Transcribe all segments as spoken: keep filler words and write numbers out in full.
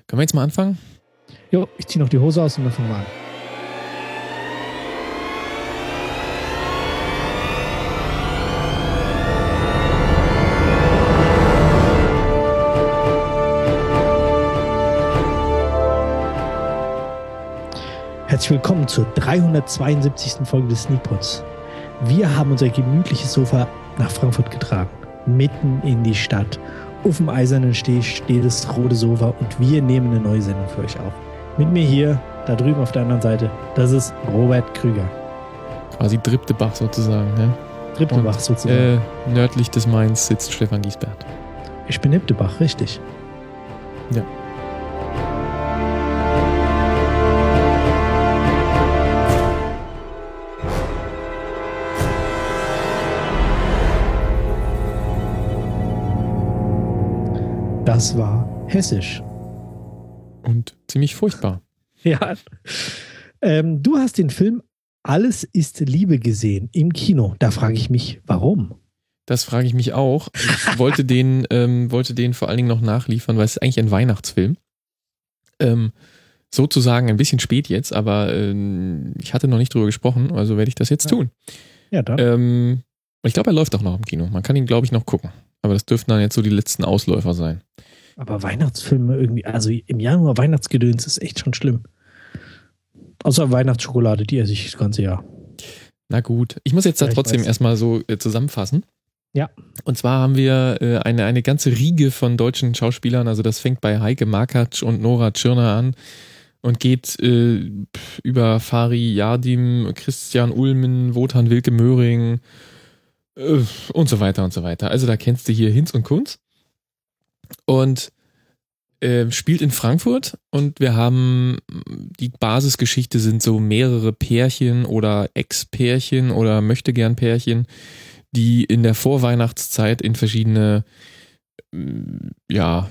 Können wir jetzt mal anfangen? Jo, ich ziehe noch die Hose aus und dann fangen wir an. Herzlich willkommen zur dreihundertzweiundsiebzigsten Folge des Sneakpods. Wir haben unser gemütliches Sofa nach Frankfurt getragen, mitten in die Stadt. Auf dem eisernen Steg steht das rote Sofa und wir nehmen eine neue Sendung für euch auf. Mit mir hier, da drüben auf der anderen Seite, das ist Robert Krüger. Quasi Driptebach sozusagen, ne? Driptebach sozusagen. Äh, nördlich des Mains sitzt Stefan Giesbert. Ich bin Niptebach, richtig. Ja. Das war hessisch. Und ziemlich furchtbar. Ja. Ähm, du hast den Film Alles ist Liebe gesehen im Kino. Da frage ich mich, warum? Das frage ich mich auch. Ich wollte den, ähm, wollte den vor allen Dingen noch nachliefern, weil es ist eigentlich ein Weihnachtsfilm. Ähm, sozusagen ein bisschen spät jetzt, aber ähm, ich hatte noch nicht drüber gesprochen, also werde ich das jetzt ja. tun. Ja, dann. Ähm, ich glaube, er läuft auch noch im Kino. Man kann ihn, glaube ich, noch gucken. Aber das dürften dann jetzt so die letzten Ausläufer sein. Aber Weihnachtsfilme irgendwie, also im Januar Weihnachtsgedöns ist echt schon schlimm. Außer Weihnachtsschokolade, die esse ich das ganze Jahr. Na gut, ich muss jetzt da ja, trotzdem erstmal so äh, zusammenfassen. Ja. Und zwar haben wir äh, eine, eine ganze Riege von deutschen Schauspielern, also das fängt bei Heike Makatsch und Nora Tschirner an und geht äh, über Fari Yardim, Christian Ulmen, Wotan Wilke Möhring äh, und so weiter und so weiter. Also da kennst du hier Hinz und Kunz. Und äh, spielt in Frankfurt und wir haben, die Basisgeschichte sind so mehrere Pärchen oder Ex-Pärchen oder Möchtegern-Pärchen, die in der Vorweihnachtszeit in verschiedene ja,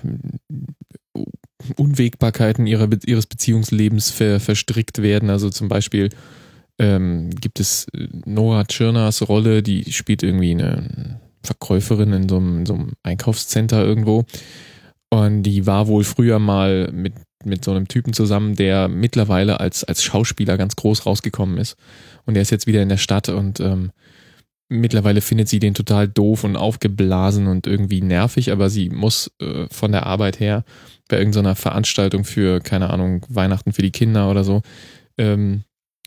Unwägbarkeiten ihrer, ihres Beziehungslebens ver, verstrickt werden. Also zum Beispiel ähm, gibt es Nora Tschirners Rolle, die spielt irgendwie eine Verkäuferin in so einem, in so einem Einkaufscenter irgendwo. Und die war wohl früher mal mit, mit so einem Typen zusammen, der mittlerweile als, als Schauspieler ganz groß rausgekommen ist. Und der ist jetzt wieder in der Stadt und ähm, mittlerweile findet sie den total doof und aufgeblasen und irgendwie nervig, aber sie muss äh, von der Arbeit her bei irgendeiner Veranstaltung für, keine Ahnung, Weihnachten für die Kinder oder so, ähm,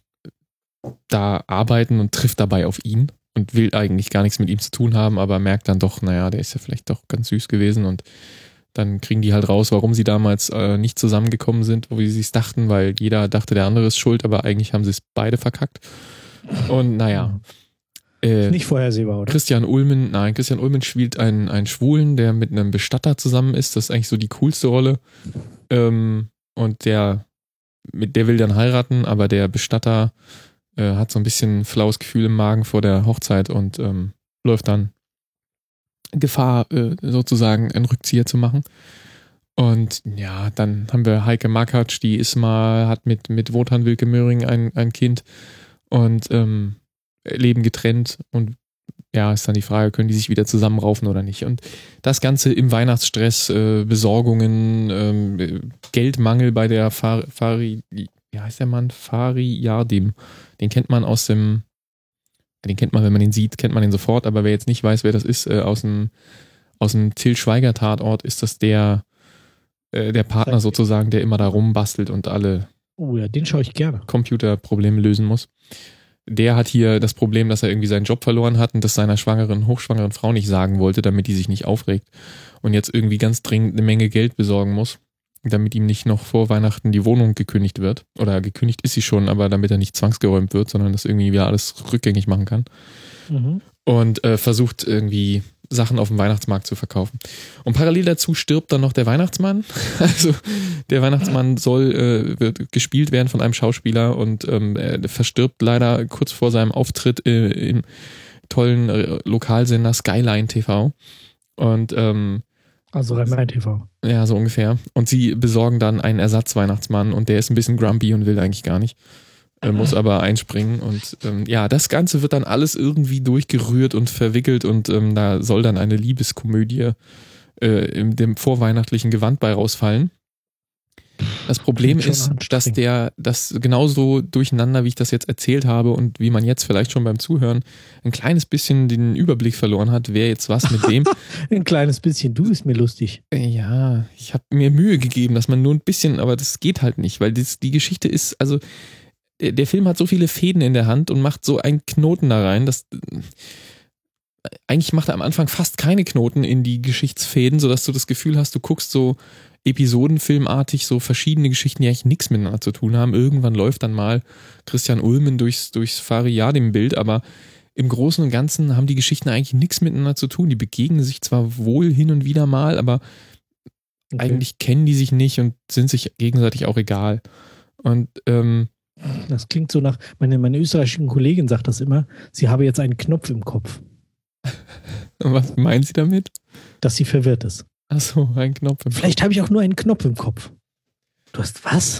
da arbeiten und trifft dabei auf ihn. Und will eigentlich gar nichts mit ihm zu tun haben, aber merkt dann doch, naja, der ist ja vielleicht doch ganz süß gewesen und dann kriegen die halt raus, warum sie damals äh, nicht zusammengekommen sind, wo sie es dachten, weil jeder dachte, der andere ist schuld, aber eigentlich haben sie es beide verkackt. Und naja. Äh, nicht vorhersehbar, oder? Christian Ulmen, nein, Christian Ulmen spielt einen, einen Schwulen, der mit einem Bestatter zusammen ist. Das ist eigentlich so die coolste Rolle. Ähm, und der, mit der will dann heiraten, aber der Bestatter äh, hat so ein bisschen flaues Gefühl im Magen vor der Hochzeit und ähm, läuft dann Gefahr, äh, sozusagen einen Rückzieher zu machen. Und ja, dann haben wir Heike Makatsch, die ist mal, hat mit, mit Wotan Wilke Möhring ein, ein Kind und ähm, leben getrennt und ja, ist dann die Frage, können die sich wieder zusammenraufen oder nicht? Und das Ganze im Weihnachtsstress, äh, Besorgungen, ähm, Geldmangel bei der Fari, Fari, wie heißt der Mann? Fari Yardim. Den kennt man aus dem, den kennt man, wenn man den sieht, kennt man den sofort, aber wer jetzt nicht weiß, wer das ist, äh, aus dem, aus dem Til Schweiger Tatort ist das der, äh, der Partner sozusagen, der immer da rumbastelt und alle oh ja, den schaue ich gerne. Computerprobleme lösen muss. Der hat hier das Problem, dass er irgendwie seinen Job verloren hat und das seiner schwangeren, hochschwangeren Frau nicht sagen wollte, damit die sich nicht aufregt und jetzt irgendwie ganz dringend eine Menge Geld besorgen muss, damit ihm nicht noch vor Weihnachten die Wohnung gekündigt wird. Oder gekündigt ist sie schon, aber damit er nicht zwangsgeräumt wird, sondern das irgendwie wieder alles rückgängig machen kann. Mhm. Und äh, versucht irgendwie Sachen auf dem Weihnachtsmarkt zu verkaufen. Und parallel dazu stirbt dann noch der Weihnachtsmann. Also der Weihnachtsmann soll äh, wird gespielt werden von einem Schauspieler und ähm, er verstirbt leider kurz vor seinem Auftritt äh, im tollen äh, Lokalsender Skyline T V. Und ähm, also Rhein-Main T V. Ja, so ungefähr. Und sie besorgen dann einen Ersatzweihnachtsmann und der ist ein bisschen grumpy und will eigentlich gar nicht. Er muss aber einspringen und ähm, ja, das Ganze wird dann alles irgendwie durchgerührt und verwickelt und ähm, da soll dann eine Liebeskomödie äh, in dem vorweihnachtlichen Gewand bei rausfallen. Das Problem ist, dass der, das genauso durcheinander, wie ich das jetzt erzählt habe und wie man jetzt vielleicht schon beim Zuhören ein kleines bisschen den Überblick verloren hat, wer jetzt was mit wem. Ein kleines bisschen, du bist mir lustig. Ja, ich habe mir Mühe gegeben, dass man nur ein bisschen, aber das geht halt nicht, weil das, die Geschichte ist, also der, der Film hat so viele Fäden in der Hand und macht so einen Knoten da rein, dass eigentlich macht er am Anfang fast keine Knoten in die Geschichtsfäden, sodass du das Gefühl hast, du guckst so episodenfilmartig so verschiedene Geschichten, die eigentlich nichts miteinander zu tun haben. Irgendwann läuft dann mal Christian Ulmen durchs, durchs Fariadim-Bild, aber im Großen und Ganzen haben die Geschichten eigentlich nichts miteinander zu tun. Die begegnen sich zwar wohl hin und wieder mal, aber okay. Eigentlich kennen die sich nicht und sind sich gegenseitig auch egal. Und ähm, das klingt so nach, meine, meine österreichischen Kollegin sagt das immer, sie habe jetzt einen Knopf im Kopf. Was meinen Sie damit? Dass sie verwirrt ist. Achso, ein Knopf im Kopf. Vielleicht habe ich auch nur einen Knopf im Kopf. Du hast was?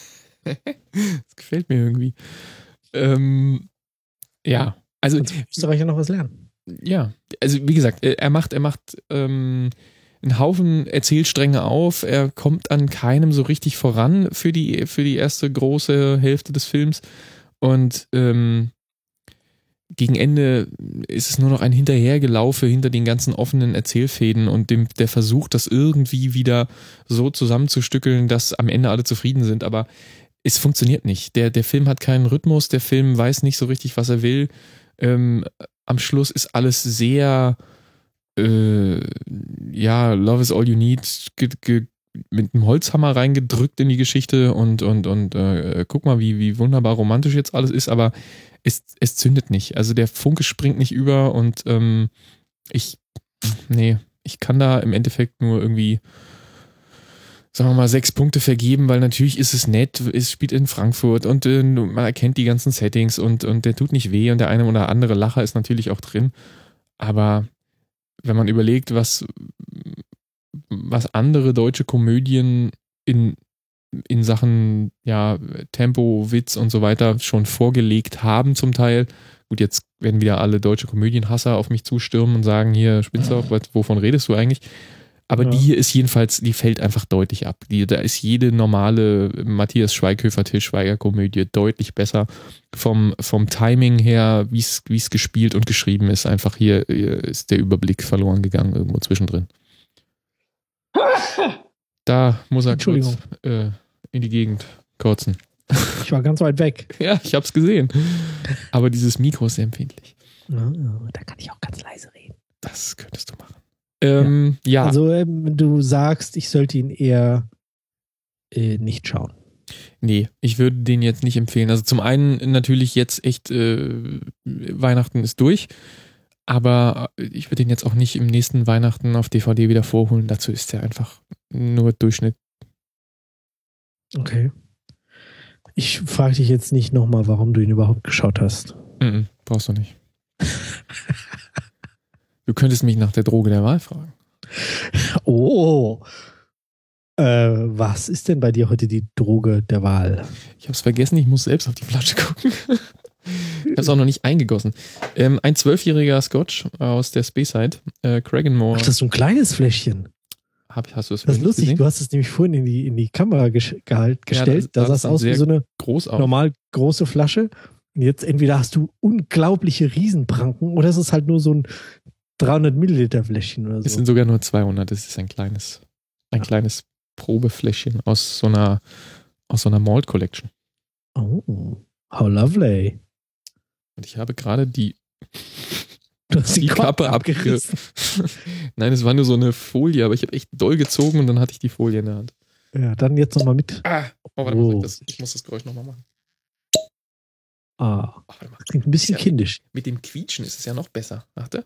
Das gefällt mir irgendwie. Ähm, ja, also Österreicher noch was lernen. Ja, also wie gesagt, er macht, er macht ähm, einen Haufen Erzählstränge auf. Er kommt an keinem so richtig voran für die für die erste große Hälfte des Films und ähm, gegen Ende ist es nur noch ein Hinterhergelaufe hinter den ganzen offenen Erzählfäden und dem, der Versuch, das irgendwie wieder so zusammenzustückeln, dass am Ende alle zufrieden sind. Aber es funktioniert nicht. Der, der Film hat keinen Rhythmus, der Film weiß nicht so richtig, was er will. Ähm, am Schluss ist alles sehr, äh, ja, Love is all you need, ge, ge, mit einem Holzhammer reingedrückt in die Geschichte und, und, und äh, guck mal, wie, wie wunderbar romantisch jetzt alles ist, aber es, es zündet nicht. Also der Funke springt nicht über und ähm, ich, nee, ich kann da im Endeffekt nur irgendwie, sagen wir mal, sechs Punkte vergeben, weil natürlich ist es nett, es spielt in Frankfurt und äh, man erkennt die ganzen Settings und, und der tut nicht weh und der eine oder andere Lacher ist natürlich auch drin, aber wenn man überlegt, was was andere deutsche Komödien in, in Sachen ja, Tempo, Witz und so weiter schon vorgelegt haben zum Teil. Gut, jetzt werden wieder alle deutsche Komödienhasser auf mich zustürmen und sagen, hier, spinnst du auch, wovon redest du eigentlich? Aber ja. Die hier ist jedenfalls, die fällt einfach deutlich ab. Die, da ist jede normale Matthias Schweighöfer, Til Schweiger-Komödie deutlich besser. Vom, vom Timing her, wie es gespielt und geschrieben ist, einfach hier, hier ist der Überblick verloren gegangen irgendwo zwischendrin. Da muss er kurz äh, in die Gegend kotzen. Ich war ganz weit weg. Ja, ich hab's gesehen. Aber dieses Mikro ist sehr empfindlich. Oh, da kann ich auch ganz leise reden. Das könntest du machen. Ähm, ja. ja. Also ähm, du sagst, ich sollte ihn eher äh, nicht schauen. Nee, ich würde den jetzt nicht empfehlen. Also zum einen natürlich jetzt echt äh, Weihnachten ist durch. Aber ich würde den jetzt auch nicht im nächsten Weihnachten auf D V D wieder vorholen. Dazu ist der einfach nur Durchschnitt. Okay. Ich frage dich jetzt nicht nochmal, warum du ihn überhaupt geschaut hast. Mm-mm, brauchst du nicht. Du könntest mich nach der Droge der Wahl fragen. Oh. Äh, was ist denn bei dir heute die Droge der Wahl? Ich habe es vergessen, ich muss selbst auf die Flasche gucken. Ich habe es auch noch nicht eingegossen. Ähm, ein zwölfjähriger Scotch aus der Speyside, äh, Craigenmore. Ach, das ist so ein kleines Fläschchen. Hab, hast du das Das ist lustig, gesehen? Du hast es nämlich vorhin in die, in die Kamera ges- gehalt, gestellt. Ja, da sah es aus wie so eine normal große Flasche. Und jetzt entweder hast du unglaubliche Riesenpranken oder es ist halt nur so ein dreihundert Milliliter Fläschchen oder so. Es sind sogar nur zweihundert. Es ist ein kleines, ein ja. kleines Probefläschchen aus so einer, aus so einer Malt Collection. Oh, how lovely. Und ich habe gerade die, du hast die, die Kappe abgerissen. Abge- Nein, es war nur so eine Folie, aber ich habe echt doll gezogen und dann hatte ich die Folie in der Hand. Ja, dann jetzt nochmal mit. Ah, oh, warte oh. mal, das, ich muss das Geräusch nochmal machen. Ah, oh, das klingt ein bisschen ja, kindisch. Mit, mit dem Quietschen ist es ja noch besser. Warte.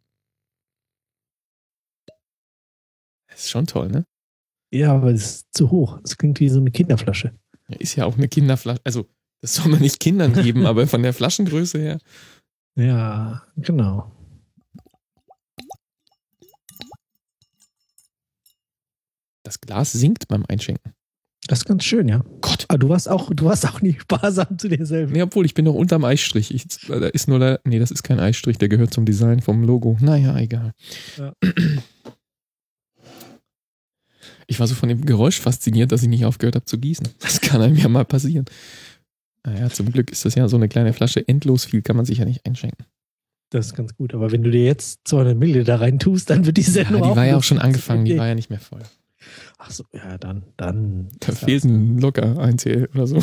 Das ist schon toll, ne? Ja, aber es ist zu hoch. Es klingt wie so eine Kinderflasche. Ja, ist ja auch eine Kinderflasche. Also, das soll man nicht Kindern geben, aber von der Flaschengröße her. Ja, genau. Das Glas sinkt beim Einschenken. Das ist ganz schön, ja. Gott. Aber du warst auch, du warst auch nicht sparsam zu dir selber. Nee, obwohl, ich bin noch unterm Eisstrich. Ich, da ist nur der, nee, das ist kein Eisstrich, der gehört zum Design vom Logo. Naja, egal. Ja. Ich war so von dem Geräusch fasziniert, dass ich nicht aufgehört habe zu gießen. Das kann einem ja mal passieren. Naja, zum Glück ist das ja so eine kleine Flasche. Endlos viel kann man sich ja nicht einschenken. Das ist ganz gut. Aber wenn du dir jetzt zweihundert Milliliter da rein tust, dann wird die Sendung ja, die war ja auch schon gut. angefangen. Die war ja nicht mehr voll. Ach so, ja, dann. dann da fehlt ein locker ein C L oder so.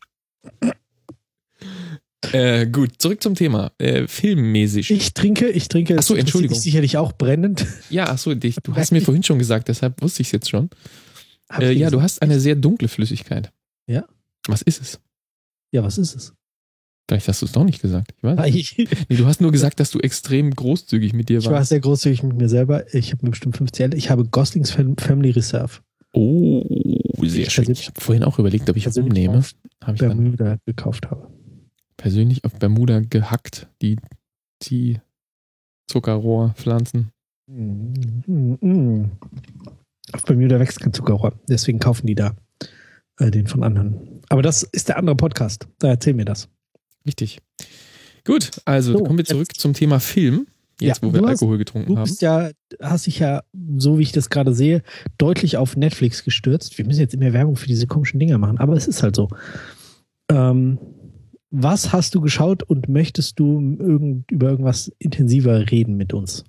äh, gut, zurück zum Thema. Äh, filmmäßig. Ich trinke, ich trinke. Achso, Entschuldigung. Ist sicherlich auch brennend. Ja, achso, du hast mir vorhin schon gesagt, deshalb wusste ich es jetzt schon. Äh, ja, du hast eine sehr dunkle Flüssigkeit. Ja. Was ist es? Ja, was ist es? Vielleicht hast du es doch nicht gesagt. Ich weiß nicht. Nee, du hast nur gesagt, dass du extrem großzügig mit dir warst. Ich war sehr großzügig mit mir selber. Ich habe mir bestimmt fünfzig L. Ich habe Goslings Family Reserve. Oh, sehr schön. Ich habe vorhin auch überlegt, ob ich es umnehme. Habe ich Bermuda dann gekauft habe. Persönlich auf Bermuda gehackt, die, die Zuckerrohrpflanzen. Mm, mm, mm. Auf Bermuda wächst kein Zuckerrohr. Deswegen kaufen die da äh, den von anderen. Aber das ist der andere Podcast. Da erzähl mir das. Richtig. Gut, also so, kommen wir zurück zum Thema Film. Jetzt, ja, wo wir hast, Alkohol getrunken du haben. Du ja, hast dich ja, so wie ich das gerade sehe, deutlich auf Netflix gestürzt. Wir müssen jetzt immer Werbung für diese komischen Dinger machen, aber es ist halt so. Ähm, was hast du geschaut und möchtest du irgend, über irgendwas intensiver reden mit uns?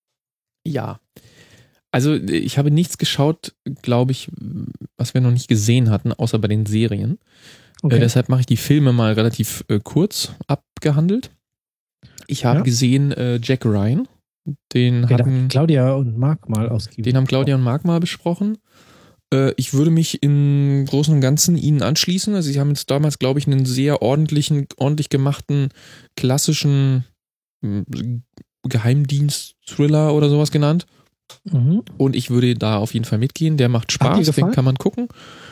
Ja, also ich habe nichts geschaut, glaube ich, was wir noch nicht gesehen hatten, außer bei den Serien. Okay. Äh, deshalb mache ich die Filme mal relativ äh, kurz abgehandelt. Ich habe ja. gesehen äh, Jack Ryan. Den okay, hatten Claudia und Marc mal ausgegeben. Den haben Claudia und Marc mal besprochen. Äh, ich würde mich im Großen und Ganzen ihnen anschließen. Also sie haben jetzt damals, glaube ich, einen sehr ordentlichen, ordentlich gemachten, klassischen äh, Geheimdienst-Thriller oder sowas genannt. Mhm. Und ich würde da auf jeden Fall mitgehen. Der macht Spaß, den kann man gucken.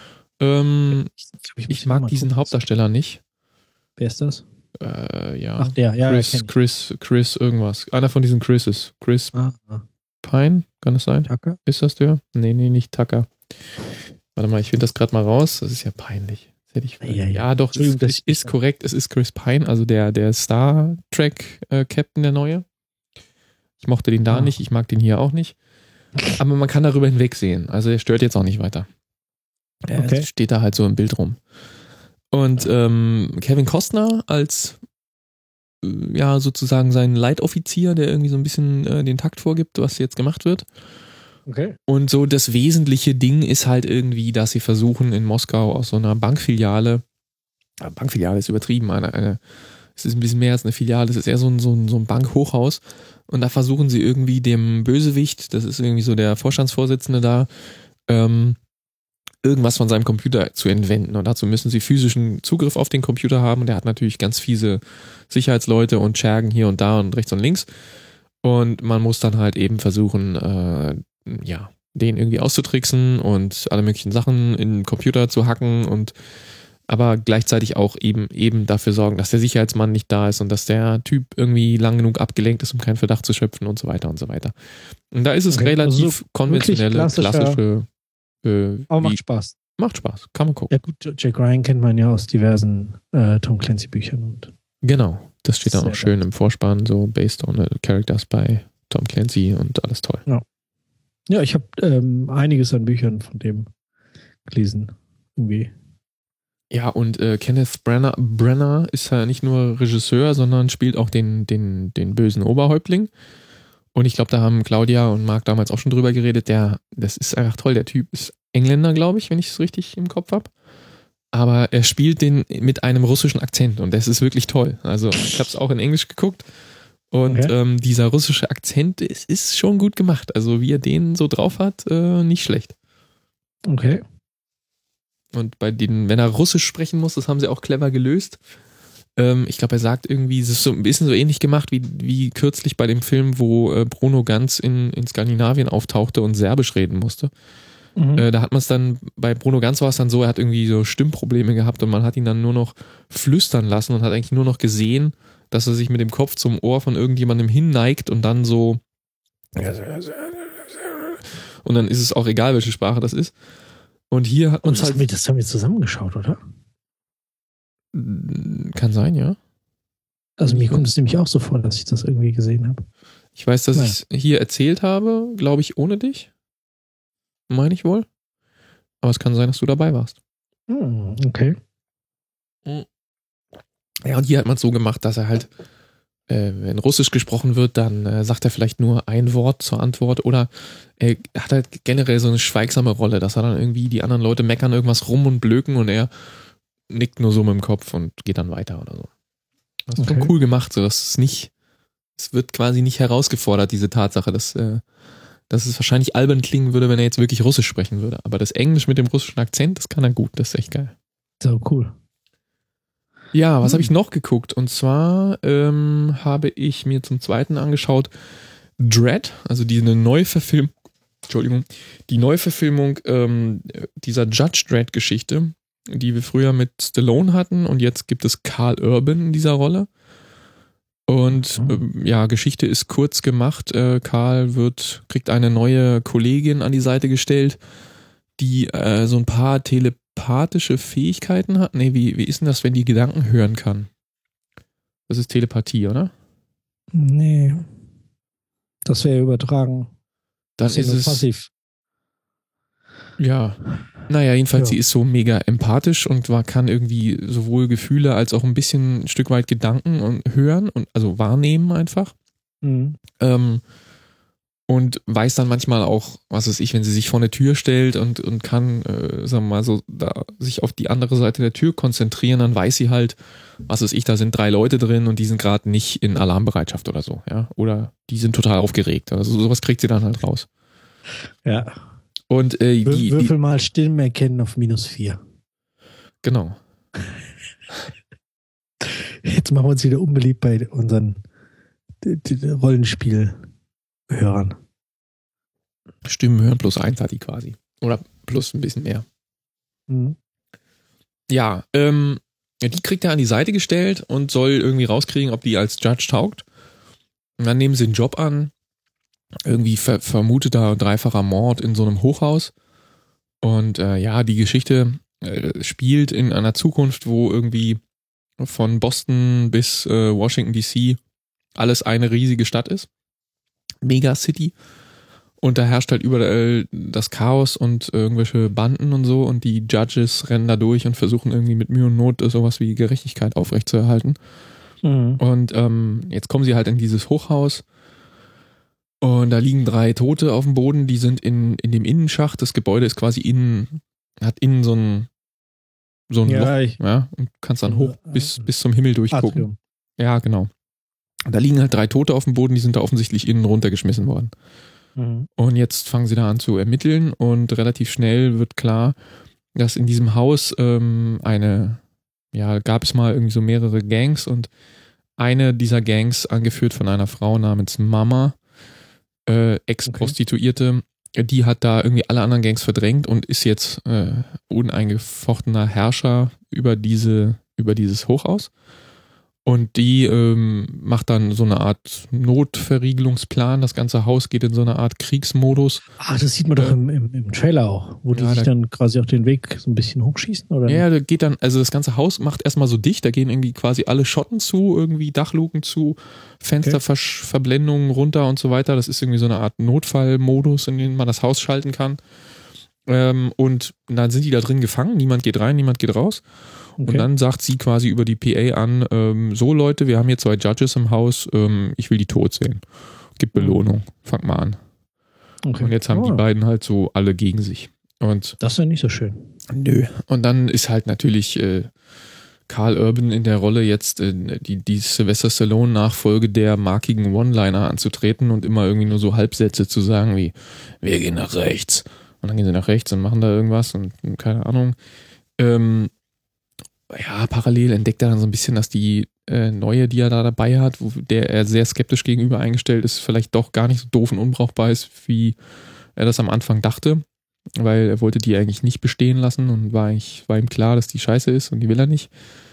Ähm, ich, ich, ich mag diesen gucken. Hauptdarsteller nicht. Wer ist das? Äh, ja. Ach, der, ja. Chris, Chris, Chris, irgendwas. Einer von diesen Chrises. Chris ah, ah. Pine, kann es sein? Tucker? Ist das der? Nee, nee, nicht Tucker. Warte mal, ich finde das gerade mal raus. Das ist ja peinlich. Das hätte ich ja, ja. ja, doch, es ist, ist korrekt. Es ist Chris Pine, also der, der Star Trek äh, Captain, der neue. Ich mochte den da ah. nicht, ich mag den hier auch nicht. Aber man kann darüber hinwegsehen. Also der stört jetzt auch nicht weiter. Er okay. steht da halt so im Bild rum. Und ähm, Kevin Costner als äh, ja sozusagen sein Leitoffizier, der irgendwie so ein bisschen äh, den Takt vorgibt, was jetzt gemacht wird. Okay. Und so das wesentliche Ding ist halt irgendwie, dass sie versuchen in Moskau aus so einer Bankfiliale, äh, Bankfiliale ist übertrieben, eine, eine, es ist ein bisschen mehr als eine Filiale, es ist eher so ein, so ein, so ein Bankhochhaus. Und da versuchen sie irgendwie dem Bösewicht, das ist irgendwie so der Vorstandsvorsitzende da, ähm, irgendwas von seinem Computer zu entwenden. Und dazu müssen sie physischen Zugriff auf den Computer haben. Und der hat natürlich ganz fiese Sicherheitsleute und Schergen hier und da und rechts und links. Und man muss dann halt eben versuchen, äh, ja, den irgendwie auszutricksen und alle möglichen Sachen in den Computer zu hacken und aber gleichzeitig auch eben eben dafür sorgen, dass der Sicherheitsmann nicht da ist und dass der Typ irgendwie lang genug abgelenkt ist, um keinen Verdacht zu schöpfen und so weiter und so weiter. Und da ist es okay, relativ also konventionelle, klassische äh, aber macht Spaß. Macht Spaß, kann man gucken. Ja gut, Jack Ryan kennt man ja aus diversen äh, Tom Clancy Büchern. Und genau, das steht dann auch schön im Vorspann, so based on the characters bei Tom Clancy und alles toll. Ja, ja ich habe ähm, einiges an Büchern von dem gelesen. Irgendwie. Ja, und äh, Kenneth Branagh, Branagh ist ja nicht nur Regisseur, sondern spielt auch den, den, den bösen Oberhäuptling. Und ich glaube, da haben Claudia und Marc damals auch schon drüber geredet. Der, das ist einfach toll. Der Typ ist Engländer, glaube ich, wenn ich es richtig im Kopf habe. Aber er spielt den mit einem russischen Akzent und das ist wirklich toll. Also ich habe es auch in Englisch geguckt. Und okay. ähm, dieser russische Akzent ist, ist schon gut gemacht. Also wie er den so drauf hat, äh, nicht schlecht. Okay. Und bei denen, wenn er Russisch sprechen muss, das haben sie auch clever gelöst. Ähm, ich glaube, er sagt irgendwie, es ist so ein bisschen so ähnlich gemacht wie, wie kürzlich bei dem Film, wo äh, Bruno Ganz in, in Skandinavien auftauchte und Serbisch reden musste. Mhm. Äh, da hat man es dann, bei Bruno Ganz war es dann so, er hat irgendwie so Stimmprobleme gehabt und man hat ihn dann nur noch flüstern lassen und hat eigentlich nur noch gesehen, dass er sich mit dem Kopf zum Ohr von irgendjemandem hinneigt und dann so und dann ist es auch egal, welche Sprache das ist. Und hier hat man halt. Haben wir, das haben wir zusammengeschaut, oder? Kann sein, ja. Also mir kommt es nämlich auch so vor, dass ich das irgendwie gesehen habe. Ich weiß, dass naja. ich es hier erzählt habe, glaube ich, ohne dich. Meine ich wohl. aber es kann sein, dass du dabei warst. Hm, okay. Ja, und hier hat man es so gemacht, dass er halt, äh, wenn Russisch gesprochen wird, dann äh, sagt er vielleicht nur ein Wort zur Antwort oder er hat halt generell so eine schweigsame Rolle, dass er dann irgendwie die anderen Leute meckern irgendwas rum und blöken und er nickt nur so mit dem Kopf und geht dann weiter oder so. Das ist Okay. schon cool gemacht, so dass es nicht, es wird quasi nicht herausgefordert, diese Tatsache, dass, äh, dass es wahrscheinlich albern klingen würde, wenn er jetzt wirklich Russisch sprechen würde. Aber das Englisch mit dem russischen Akzent, das kann er gut, das ist echt geil. So cool. Ja, was Hm. habe ich noch geguckt? Und zwar ähm, habe ich mir zum zweiten angeschaut Dredd, also die eine Neuverfilmung, Entschuldigung, die Neuverfilmung ähm, dieser Judge Dredd-Geschichte, die wir früher mit Stallone hatten und jetzt gibt es Karl Urban in dieser Rolle. Und Mhm. ähm, ja, Geschichte ist kurz gemacht. Äh, Karl wird, kriegt eine neue Kollegin an die Seite gestellt, die äh, so ein paar telepathische Fähigkeiten hat. Nee, wie, wie ist denn das, wenn die Gedanken hören kann? Das ist Telepathie, oder? Nee. Das wäre übertragen. Dann Das ist ist nur es. passiv. Ja. Naja, jedenfalls, Ja. sie ist so mega empathisch und war, kann irgendwie sowohl Gefühle als auch ein bisschen ein Stück weit Gedanken und hören und also wahrnehmen einfach. Mhm. Ähm, und weiß dann manchmal auch, was weiß ich, wenn sie sich vor eine Tür stellt und, und kann, äh, sagen wir mal so, da sich auf die andere Seite der Tür konzentrieren, dann weiß sie halt, was weiß ich, da sind drei Leute drin und die sind gerade nicht in Alarmbereitschaft oder so, ja. Oder die sind total aufgeregt. Also sowas kriegt sie dann halt raus. Ja. Und äh, Wür- die, die, Würfel mal Stimmen erkennen auf minus vier. genau. Jetzt machen wir uns wieder unbeliebt bei unseren d- d- Rollenspielhörern. Stimmen hören plus eins hat die quasi. Oder plus ein bisschen mehr. Mhm. Ja, ähm, ja, die kriegt er an die Seite gestellt und soll irgendwie rauskriegen, ob die als Judge taugt. Und dann nehmen sie den Job an. Irgendwie ver- vermuteter dreifacher Mord in so einem Hochhaus. Und äh, ja, die Geschichte äh, spielt in einer Zukunft, wo irgendwie von Boston bis äh, Washington D C alles eine riesige Stadt ist. Megacity. Und da herrscht halt überall das Chaos und irgendwelche Banden und so und die Judges rennen da durch und versuchen irgendwie mit Mühe und Not sowas wie Gerechtigkeit aufrechtzuerhalten. Mhm. Und ähm, jetzt kommen sie halt in dieses Hochhaus und da liegen drei Tote auf dem Boden, die sind in, in dem Innenschacht. Das Gebäude ist quasi innen, hat innen so ein, so ein Ja, Loch, ich- ja, und kannst dann hoch bis, bis zum Himmel durchgucken. Atrium. Ja, genau. Da liegen halt drei Tote auf dem Boden, die sind da offensichtlich innen runtergeschmissen worden. Mhm. Und jetzt fangen sie da an zu ermitteln und relativ schnell wird klar, dass in diesem Haus ähm, eine, ja, gab es mal irgendwie so mehrere Gangs und eine dieser Gangs, angeführt von einer Frau namens Mama, äh, Ex-Prostituierte, die hat da irgendwie alle anderen Gangs verdrängt und ist jetzt äh, uneingefochtener Herrscher über diese, über dieses Hochhaus. Und die ähm, macht dann so eine Art Notverriegelungsplan. Das ganze Haus geht in so eine Art Kriegsmodus. Ah, das sieht man doch Äh, im, im, im Trailer auch, wo die ja, sich da- dann quasi auf den Weg so ein bisschen hochschießen, oder? Ja, da geht dann, also das ganze Haus macht erstmal so dicht, da gehen irgendwie quasi alle Schotten zu, irgendwie Dachluken zu, Fensterverblendungen runter und so weiter. Das ist irgendwie so eine Art Notfallmodus, in den man das Haus schalten kann. Ähm, und dann sind die da drin gefangen, niemand geht rein, niemand geht raus. Okay. Und dann sagt sie quasi über die P A an, ähm, so Leute, wir haben hier zwei Judges im Haus, ähm, ich will die tot sehen. Gibt Belohnung, fangt mal an. okay. Und jetzt haben Oh, die beiden halt so alle gegen sich. Und Das ist ja nicht so schön. nö. Und dann ist halt natürlich äh, Karl Urban in der Rolle jetzt äh, die, die Sylvester Stallone-Nachfolge der markigen One-Liner anzutreten und immer irgendwie nur so Halbsätze zu sagen wie, wir gehen nach rechts. Und dann gehen sie nach rechts und machen da irgendwas und, und keine Ahnung. Ähm, ja, parallel entdeckt er dann so ein bisschen, dass die äh, neue, die er da dabei hat, wo der er sehr skeptisch gegenüber eingestellt ist, vielleicht doch gar nicht so doof und unbrauchbar ist, wie er das am Anfang dachte. Weil er wollte die eigentlich nicht bestehen lassen und war, eigentlich, war ihm klar, dass die scheiße ist und die will er nicht.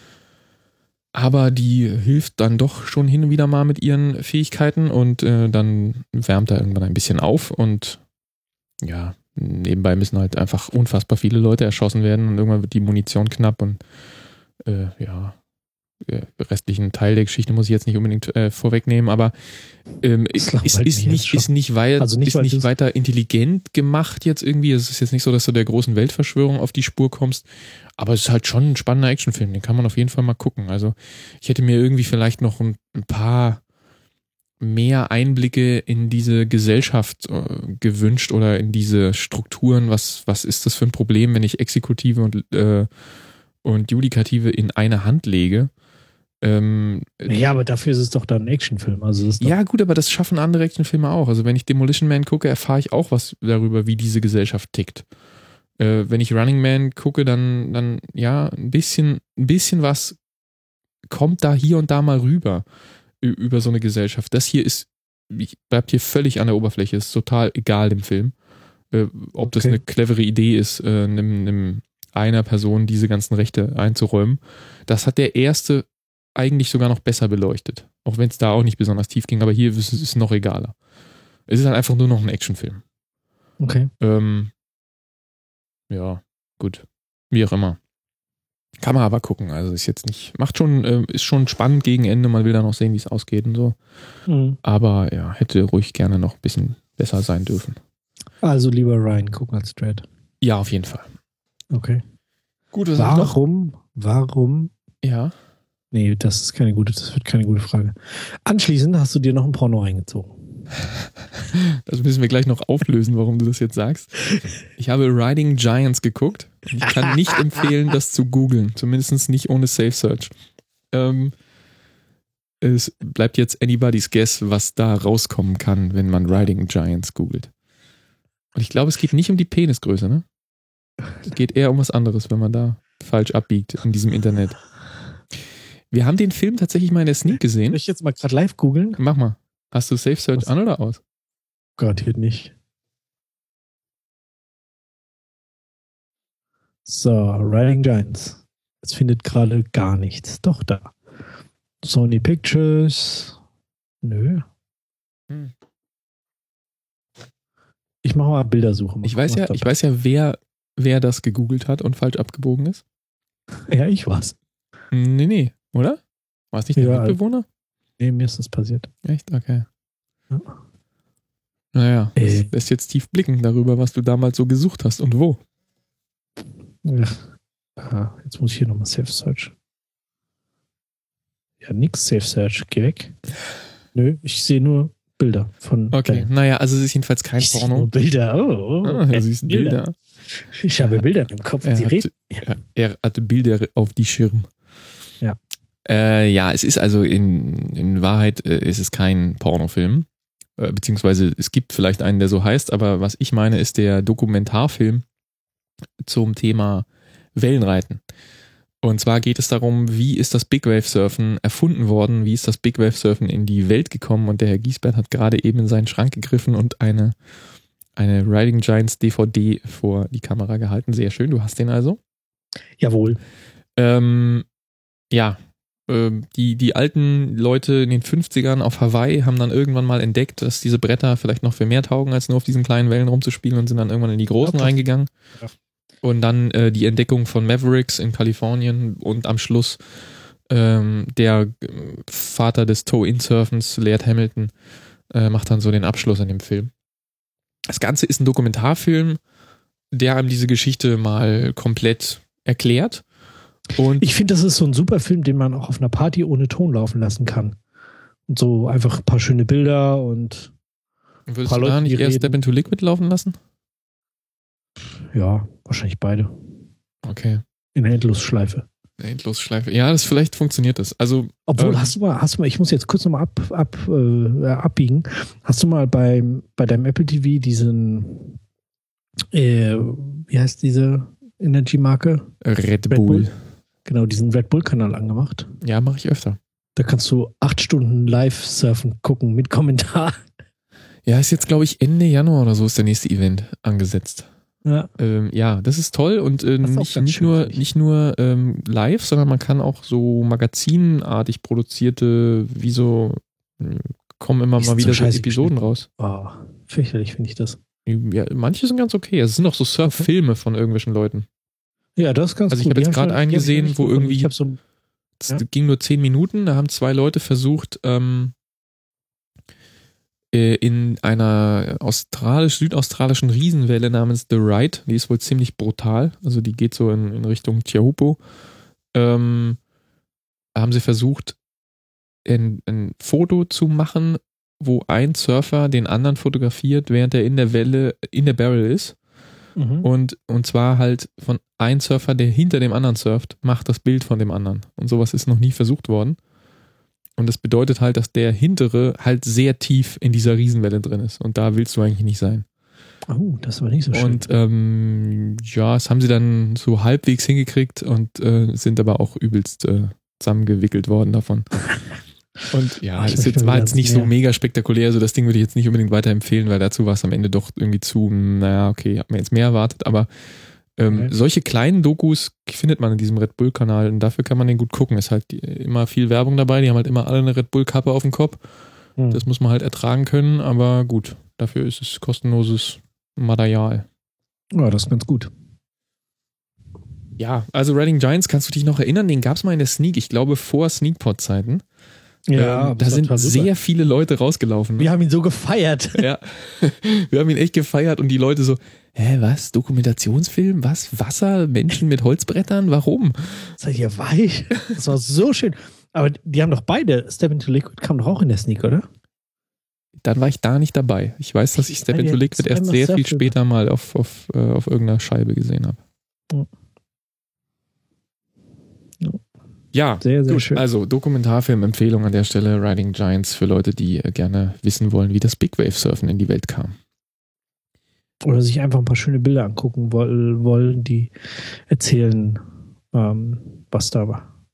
Aber die hilft dann doch schon hin und wieder mal mit ihren Fähigkeiten und äh, dann wärmt er irgendwann ein bisschen auf und ja, nebenbei müssen halt einfach unfassbar viele Leute erschossen werden und irgendwann wird die Munition knapp und äh, ja, äh, restlichen Teil der Geschichte muss ich jetzt nicht unbedingt äh, vorwegnehmen, aber ähm, ist, ist, ist, nicht, ist, nicht, wei- also nicht, ist nicht weiter intelligent gemacht jetzt irgendwie. Es ist jetzt nicht so, dass du der großen Weltverschwörung auf die Spur kommst, aber es ist halt schon ein spannender Actionfilm, den kann man auf jeden Fall mal gucken. Also ich hätte mir irgendwie vielleicht noch ein, ein paar mehr Einblicke in diese Gesellschaft äh, gewünscht oder in diese Strukturen. Was, was ist das für ein Problem, wenn ich Exekutive und, äh, und Judikative in eine Hand lege? Ähm, ja, aber dafür ist es doch dann ein Actionfilm. Also das ist ja gut, aber das schaffen andere Actionfilme auch. Also wenn ich Demolition Man gucke, erfahre ich auch was darüber, wie diese Gesellschaft tickt. Äh, wenn ich Running Man gucke, dann, dann ja, ein bisschen, ein bisschen was kommt da hier und da mal rüber über so eine Gesellschaft. Das hier ist, bleibt hier völlig an der Oberfläche, ist total egal dem Film. Äh, ob okay. das eine clevere Idee ist, äh, einem, einem einer Person diese ganzen Rechte einzuräumen. Das hat der erste eigentlich sogar noch besser beleuchtet. Auch wenn es da auch nicht besonders tief ging, aber hier ist es noch egaler. Es ist halt einfach nur noch ein Actionfilm. Okay. Ähm, ja, gut. Wie auch immer. Kann man aber gucken. Also ist jetzt nicht, macht schon, äh, ist schon spannend gegen Ende. Man will dann auch sehen, wie es ausgeht und so. Mhm. Aber ja, hätte ruhig gerne noch ein bisschen besser sein dürfen. Also lieber Ryan gucken als Dread. Ja, auf jeden Fall. Okay. Gut, was warum, noch? warum? Ja. Nee, das ist keine gute, das wird keine gute Frage. Anschließend hast du dir noch ein Porno reingezogen. Das müssen wir gleich noch auflösen, warum du das jetzt sagst. Ich habe Riding Giants geguckt. Ich kann nicht empfehlen, das zu googeln. Zumindest nicht ohne Safe Search. Ähm, es bleibt jetzt anybody's guess, was da rauskommen kann, wenn man Riding Giants googelt. Und ich glaube, es geht nicht um die Penisgröße, ne? Es geht eher um was anderes, wenn man da falsch abbiegt in diesem Internet. Wir haben den Film tatsächlich mal in der Sneak gesehen. Soll ich jetzt mal gerade live googeln? Mach mal. Hast du Safe Search was? An oder aus? Garantiert nicht. So, Riding Giants. Es findet gerade gar nichts. Doch, da. Sony Pictures. Nö. Hm. Ich mache mal Bildersuche. Mal ich weiß ja, ich weiß ja, wer, wer das gegoogelt hat und falsch abgebogen ist. Ja, ich war's. Nee, nee, oder? War es nicht der ja, Mitbewohner? Nee, mir ist das passiert. Echt? Okay. Ja. Naja, äh. das lässt jetzt tief blicken darüber, was du damals so gesucht hast und wo. Ja. Aha, jetzt muss ich hier nochmal Safe Search. Ja, nix Safe Search. Geh weg. Nö, ich sehe nur Bilder von. Okay, Bang. Naja, also es ist jedenfalls kein ich Porno. Nur Bilder, oh. oh ah, du siehst Bilder. Bilder. Ich habe ja. Bilder im Kopf, er die hat, reden. Er, er hatte Bilder auf die Schirm. Ja. Äh, ja, es ist also in, in Wahrheit äh, ist es kein Pornofilm. Äh, beziehungsweise es gibt vielleicht einen, der so heißt, aber was ich meine, ist der Dokumentarfilm zum Thema Wellenreiten. Und zwar geht es darum, wie ist das Big Wave Surfen erfunden worden, wie ist das Big Wave Surfen in die Welt gekommen, und der Herr Giesbert hat gerade eben in seinen Schrank gegriffen und eine, eine Riding Giants D V D vor die Kamera gehalten. Sehr schön, du hast den also? Jawohl. Ähm, ja, äh, die, die alten Leute in den fünfzigern auf Hawaii haben dann irgendwann mal entdeckt, dass diese Bretter vielleicht noch für mehr taugen, als nur auf diesen kleinen Wellen rumzuspielen, und sind dann irgendwann in die großen okay. reingegangen. Ja. Und dann äh, die Entdeckung von Mavericks in Kalifornien und am Schluss ähm, der Vater des Toe-In-Surfens, Laird Hamilton, äh, macht dann so den Abschluss an dem Film. Das Ganze ist ein Dokumentarfilm, der einem diese Geschichte mal komplett erklärt. Und ich finde, das ist so ein super Film, den man auch auf einer Party ohne Ton laufen lassen kann. Und so einfach ein paar schöne Bilder und würdest du da nicht eher Step into Liquid laufen lassen? Ja, wahrscheinlich beide. Okay. In der Endlosschleife. Endlosschleife. Ja, das vielleicht funktioniert das. Also, obwohl, ähm, hast du mal, hast du mal, ich muss jetzt kurz nochmal ab, ab, äh, abbiegen. Hast du mal beim, bei deinem Apple T V diesen, äh, wie heißt diese Energy-Marke? Red, Red Bull. Bull. Genau, diesen Red Bull-Kanal angemacht. Ja, mache ich öfter. Da kannst du acht Stunden live surfen gucken mit Kommentar. Ja, ist jetzt, glaube ich, Ende Januar oder so ist der nächste Event angesetzt. Ja, ähm, ja, das ist toll, und äh, nicht, nicht schön, nur, nicht nur ähm, live, sondern man kann auch so magazinartig produzierte, wie so, kommen immer mal wieder so Episoden raus. Oh, fürchterlich finde ich das. Ja, manche sind ganz okay. Es sind auch so Surf-Filme von irgendwelchen Leuten. Ja, das ist ganz Also ich habe jetzt gerade einen gesehen, wo irgendwie ich habe so Das Ja. ging nur zehn Minuten, da haben zwei Leute versucht, ähm, in einer australisch, südaustralischen Riesenwelle namens The Ride, die ist wohl ziemlich brutal, also die geht so in, in Richtung Tiahupo, ähm, haben sie versucht, ein, ein Foto zu machen, wo ein Surfer den anderen fotografiert, während er in der Welle, in der Barrel ist. Mhm. Und, und zwar halt von einem Surfer, der hinter dem anderen surft, macht das Bild von dem anderen. Und sowas ist noch nie versucht worden. Und das bedeutet halt, dass der hintere halt sehr tief in dieser Riesenwelle drin ist. Und da willst du eigentlich nicht sein. Oh, das war nicht so schön. Und ähm, ja, das haben sie dann so halbwegs hingekriegt und äh, sind aber auch übelst äh, zusammengewickelt worden davon. Und ja, Ich es möchte jetzt, war jetzt nicht mehr. so mega spektakulär, also das Ding würde ich jetzt nicht unbedingt weiterempfehlen, weil dazu war es am Ende doch irgendwie zu, naja, okay, hab mir jetzt mehr erwartet, aber ähm, Okay. solche kleinen Dokus findet man in diesem Red Bull-Kanal und dafür kann man den gut gucken. Ist halt die, immer viel Werbung dabei, die haben halt immer alle eine Red Bull-Kappe auf dem Kopf. Hm. Das muss man halt ertragen können, aber gut, dafür ist es kostenloses Material. Ja, das ist ganz gut. Ja, also Reading Giants, kannst du dich noch erinnern? Den gab es mal in der Sneak, ich glaube vor Sneakpot-Zeiten. Ja, ähm, da das sind war super. sehr viele Leute rausgelaufen. Wir haben ihn so gefeiert. Ja, wir haben ihn echt gefeiert und die Leute so, hä, was, Dokumentationsfilm, was, Wasser, Menschen mit Holzbrettern, warum? Seid ihr weich? Das war so schön. Aber die haben doch beide, Step into Liquid kam doch auch in der Sneak, oder? Dann war ich da nicht dabei. Ich weiß, dass ich Step Weil into wir Liquid erst zweimal sehr viel Surfen- später mal auf, auf, äh, auf irgendeiner Scheibe gesehen habe. Ja. Ja, Sehr, sehr gut. schön. Also Dokumentarfilm-Empfehlung an der Stelle, Riding Giants für Leute, die äh, gerne wissen wollen, wie das Big Wave Surfen in die Welt kam. Oder sich einfach ein paar schöne Bilder angucken woll- wollen, die erzählen, ähm, was da war.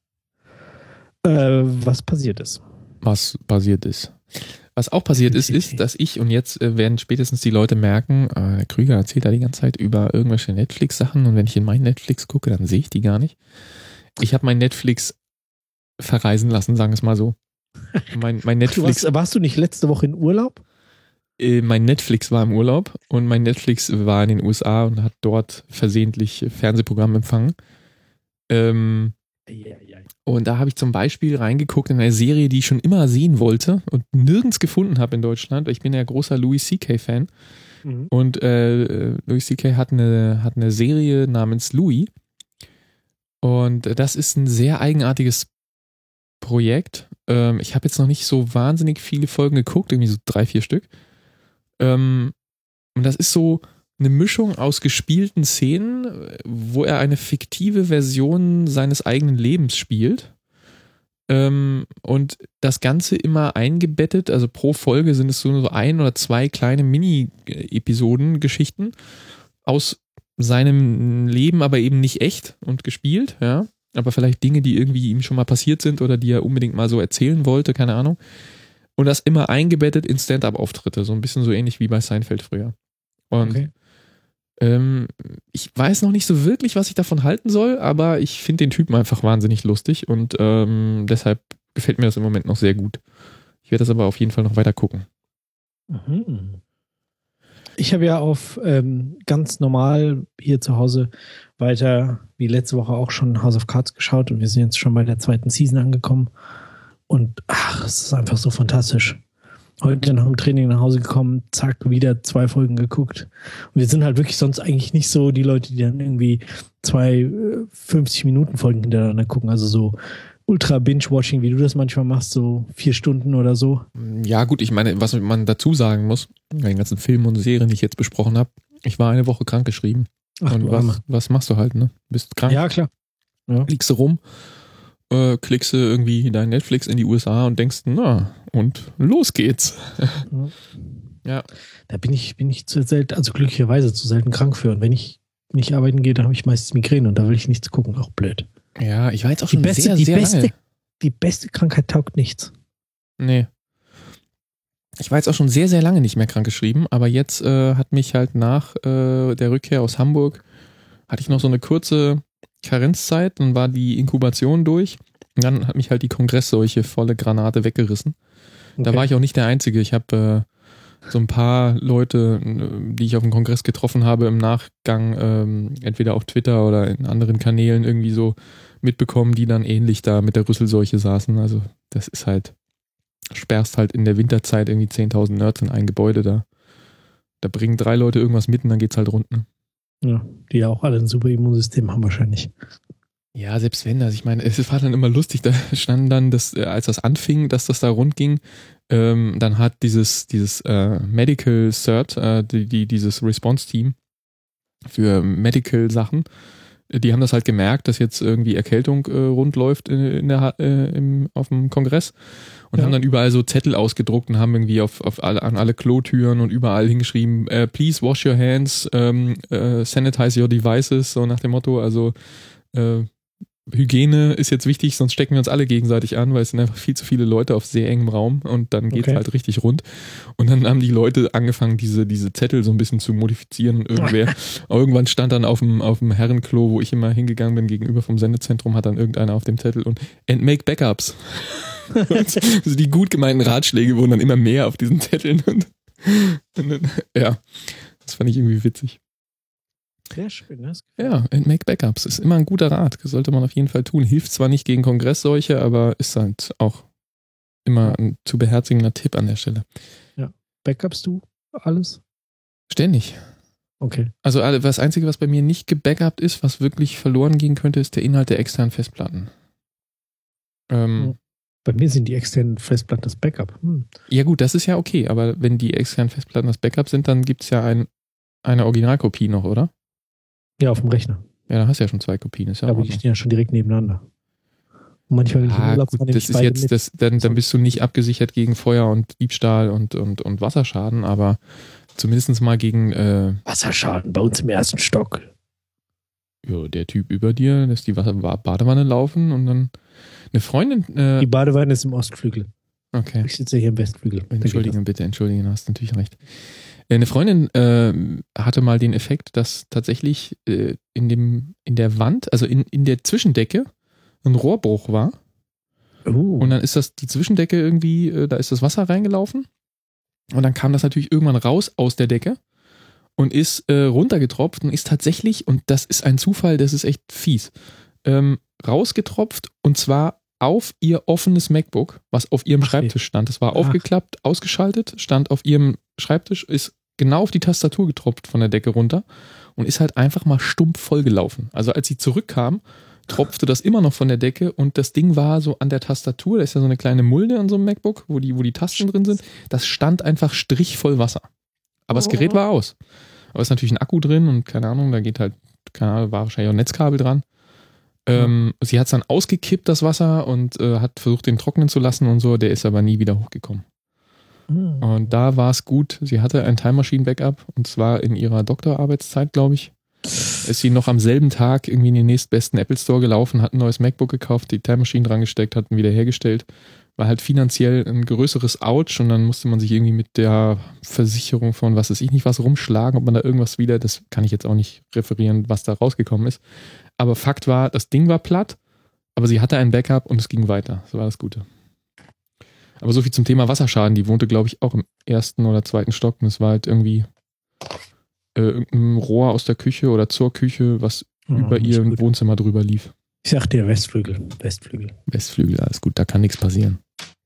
Äh, was passiert ist. Was passiert ist. Was auch passiert ist, ist, dass ich, und jetzt äh, werden spätestens die Leute merken, äh, Krüger erzählt da die ganze Zeit über irgendwelche Netflix-Sachen und wenn ich in mein Netflix gucke, dann sehe ich die gar nicht. Ich habe mein Netflix verreisen lassen, sagen wir es mal so. Mein, mein Du Netflix, warst, warst du nicht letzte Woche in Urlaub? äh, mein Netflix war im Urlaub und mein Netflix war in den U S A und hat dort versehentlich Fernsehprogramm empfangen. Ähm, Und da habe ich zum Beispiel reingeguckt in eine Serie, die ich schon immer sehen wollte und nirgends gefunden habe in Deutschland. Ich bin ja großer Louis C K-Fan. Mhm. Und äh, Louis C K hat eine, hat eine Serie namens Louis. Und das ist ein sehr eigenartiges Projekt. Ähm, ich habe jetzt noch nicht so wahnsinnig viele Folgen geguckt, irgendwie so drei, vier Stück. Ähm, und das ist so eine Mischung aus gespielten Szenen, wo er eine fiktive Version seines eigenen Lebens spielt. Ähm, und das Ganze immer eingebettet, also pro Folge sind es so ein oder zwei kleine Mini-Episoden, Geschichten aus seinem Leben, aber eben nicht echt und gespielt, ja. Aber vielleicht Dinge, die irgendwie ihm schon mal passiert sind oder die er unbedingt mal so erzählen wollte, keine Ahnung. Und das immer eingebettet in Stand-up-Auftritte, so ein bisschen so ähnlich wie bei Seinfeld früher. Und Okay. ähm, ich weiß noch nicht so wirklich, was ich davon halten soll, aber ich finde den Typen einfach wahnsinnig lustig und ähm, deshalb gefällt mir das im Moment noch sehr gut. Ich werde das aber auf jeden Fall noch weiter gucken. Mhm. Ich habe ja auf ähm, ganz normal hier zu Hause weiter, wie letzte Woche auch schon, House of Cards geschaut und wir sind jetzt schon bei der zweiten Season angekommen und ach, es ist einfach so fantastisch. Heute nach dem Training nach Hause gekommen, zack, wieder zwei Folgen geguckt. Und wir sind halt wirklich sonst eigentlich nicht so die Leute, die dann irgendwie zwei fünfzig-Minuten-Folgen hintereinander gucken. Also so ultra Binge-Watching, wie du das manchmal machst, so vier Stunden oder so. Ja gut, ich meine, was man dazu sagen muss, bei den ganzen Filmen und Serien, die ich jetzt besprochen habe, ich war eine Woche krankgeschrieben. Ach, und du was, Arme. was machst du halt, ne? Bist krank, Ja, klar. Ja. liegst du rum, äh, klickst du irgendwie dein Netflix in die U S A und denkst, na, und los geht's. Ja. Da bin ich, bin ich zu selten, also glücklicherweise zu selten krank für. Und wenn ich nicht arbeiten gehe, dann habe ich meistens Migräne und da will ich nichts gucken. Auch blöd. Ja, ich war jetzt auch Die schon beste, sehr, die, sehr beste, lange. die beste Krankheit taugt nichts. Nee. Ich war jetzt auch schon sehr, sehr lange nicht mehr krankgeschrieben, aber jetzt äh, hat mich halt nach äh, der Rückkehr aus Hamburg, hatte ich noch so eine kurze Karenzzeit, dann war die Inkubation durch und dann hat mich halt die Kongressseuche volle Granate weggerissen. Da Okay. war ich auch nicht der Einzige. Ich habe äh, so ein paar Leute, äh, die ich auf dem Kongress getroffen habe, im Nachgang, ähm, entweder auf Twitter oder in anderen Kanälen irgendwie so mitbekommen, die dann ähnlich da mit der Rüsselseuche saßen. Also das ist halt, sperrst halt in der Winterzeit irgendwie zehntausend Nerds in ein Gebäude da. Da bringen drei Leute irgendwas mit und dann geht's halt rund. Ne? Ja, die ja auch alle ein super Immunsystem haben wahrscheinlich. Ja, selbst wenn das, ich meine, es war dann immer lustig, da standen dann, dass, als das anfing, dass das da rund ging, ähm, dann hat dieses, dieses äh, Medical Cert, äh, die, die, dieses Response-Team für Medical-Sachen, die haben das halt gemerkt, dass jetzt irgendwie Erkältung äh, rund läuft in, in der, äh, im, auf dem Kongress und ja. haben dann überall so Zettel ausgedruckt und haben irgendwie auf, auf alle, an alle Klotüren und überall hingeschrieben, äh, please wash your hands, ähm, äh, sanitize your devices, so nach dem Motto, also äh, Hygiene ist jetzt wichtig, sonst stecken wir uns alle gegenseitig an, weil es sind einfach viel zu viele Leute auf sehr engem Raum und dann geht's okay. halt richtig rund. Und dann haben die Leute angefangen, diese, diese Zettel so ein bisschen zu modifizieren. Irgendwer, irgendwann stand dann auf dem, auf dem Herrenklo, wo ich immer hingegangen bin, gegenüber vom Sendezentrum, hat dann irgendeiner auf dem Zettel und and make backups. Also die gut gemeinten Ratschläge wurden dann immer mehr auf diesen Zetteln. Und, und dann, ja, das fand ich irgendwie witzig. Sehr schön, ne? Ja, and make backups ist immer ein guter Rat. Das sollte man auf jeden Fall tun. Hilft zwar nicht gegen Kongressseuche, aber ist halt auch immer ein zu beherzigender Tipp an der Stelle. Ja. Backups du alles? Ständig. Okay. Also das Einzige, was bei mir nicht gebackupt ist, was wirklich verloren gehen könnte, ist der Inhalt der externen Festplatten. Ähm, bei mir sind die externen Festplatten das Backup. Hm. Ja gut, das ist ja okay, aber wenn die externen Festplatten das Backup sind, dann gibt es ja ein, eine Originalkopie noch, oder? Ja, auf dem Rechner. Ja, da hast du ja schon zwei Kopien. Ist ja, ja aber die stehen ja schon direkt nebeneinander. Und manchmal, wenn ich ah, gut, das ist jetzt, das, dann, dann bist du nicht abgesichert gegen Feuer und Diebstahl und, und, und Wasserschaden, aber zumindest mal gegen äh, Wasserschaden bei uns im ersten Stock. Ja, der Typ über dir lässt die Wasser Badewanne laufen und dann eine Freundin. Äh, die Badewanne ist im Ostflügel. Okay. Ich sitze hier im Westflügel. Entschuldigen bitte, entschuldigen, du hast natürlich recht. Eine Freundin äh, hatte mal den Effekt, dass tatsächlich äh, in dem in der Wand, also in, in der Zwischendecke, ein Rohrbruch war. Uh. Und dann ist das die Zwischendecke irgendwie, äh, da ist das Wasser reingelaufen. Und dann kam das natürlich irgendwann raus aus der Decke und ist äh, runtergetropft und ist tatsächlich, und das ist ein Zufall, das ist echt fies, ähm, rausgetropft und zwar auf ihr offenes MacBook, was auf ihrem Ach, Schreibtisch stand. Das war Ach. aufgeklappt, ausgeschaltet, stand auf ihrem Schreibtisch, ist genau auf die Tastatur getropft von der Decke runter und ist halt einfach mal stumpf vollgelaufen. Also als sie zurückkam, tropfte das immer noch von der Decke und das Ding war so an der Tastatur, da ist ja so eine kleine Mulde an so einem MacBook, wo die, wo die Tasten drin sind, das stand einfach strichvoll Wasser. Aber das Gerät war aus. Aber es ist natürlich ein Akku drin und keine Ahnung, da geht halt, keine Ahnung, war wahrscheinlich auch ein Netzkabel dran. Ähm, sie hat es dann ausgekippt, das Wasser, und äh, hat versucht, den trocknen zu lassen und so, der ist aber nie wieder hochgekommen. Mhm. Und da war es gut, sie hatte ein Time Machine Backup und zwar in ihrer Doktorarbeitszeit, glaube ich. Ist sie noch am selben Tag irgendwie in den nächstbesten Apple Store gelaufen, hat ein neues MacBook gekauft, die Time Machine dran gesteckt, hat ihn wieder hergestellt. War halt finanziell ein größeres Ouch und dann musste man sich irgendwie mit der Versicherung von was weiß ich nicht was rumschlagen, ob man da irgendwas wieder, das kann ich jetzt auch nicht referieren, was da rausgekommen ist. Aber Fakt war, das Ding war platt, aber sie hatte ein Backup und es ging weiter. Das war das Gute. Aber so viel zum Thema Wasserschaden. Die wohnte, glaube ich, auch im ersten oder zweiten Stock und es war halt irgendwie äh, irgendein Rohr aus der Küche oder zur Küche, was oh, über ihr im Wohnzimmer drüber lief. Ich sagte ja Westflügel. Westflügel. Westflügel, alles gut, da kann nichts passieren.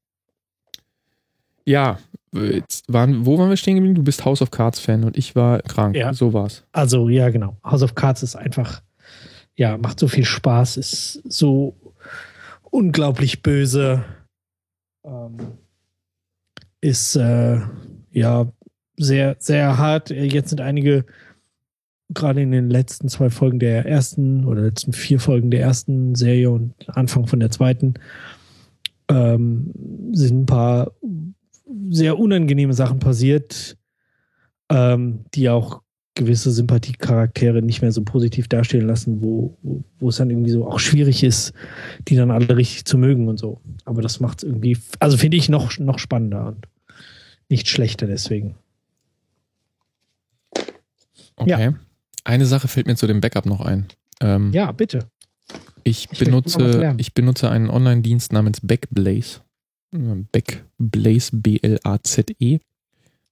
Ja, jetzt waren, wo waren wir stehen geblieben? Du bist House of Cards Fan und ich war krank. Ja. So war's. Also, ja, genau. House of Cards ist einfach, ja, macht so viel Spaß, ist so unglaublich böse, ähm, ist, äh, ja, sehr, sehr hart. Jetzt sind einige, gerade in den letzten zwei Folgen der ersten oder letzten vier Folgen der ersten Serie und Anfang von der zweiten, ähm, sind ein paar sehr unangenehme Sachen passiert, ähm, die auch gewisse Sympathiecharaktere nicht mehr so positiv darstellen lassen, wo, wo, wo es dann irgendwie so auch schwierig ist, die dann alle richtig zu mögen und so. Aber das macht es irgendwie, also finde ich noch, noch spannender und nicht schlechter deswegen. Okay. Ja. Eine Sache fällt mir zu dem Backup noch ein. Ähm, ja, bitte. Ich, ich benutze, ich benutze einen Online-Dienst namens Backblaze. Backblaze, B L A Z E.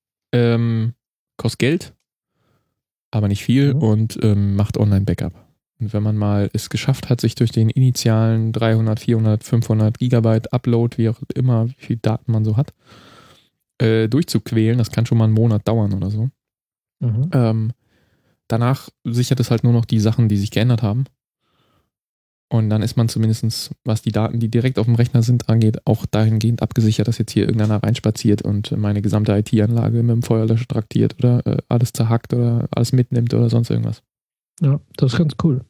Ähm, kostet Geld, aber nicht viel mhm. und ähm, macht Online-Backup. Und wenn man mal es geschafft hat, sich durch den initialen dreihundert, vierhundert, fünfhundert Gigabyte Upload, wie auch immer, wie viel Daten man so hat, äh, durchzuquälen, das kann schon mal einen Monat dauern oder so. Mhm. Ähm, danach sichert es halt nur noch die Sachen, die sich geändert haben. Und dann ist man zumindest, was die Daten, die direkt auf dem Rechner sind, angeht, auch dahingehend abgesichert, dass jetzt hier irgendeiner reinspaziert und meine gesamte I T-Anlage mit dem Feuerlöscher traktiert oder äh, alles zerhackt oder alles mitnimmt oder sonst irgendwas. Ja, das ist ganz cool.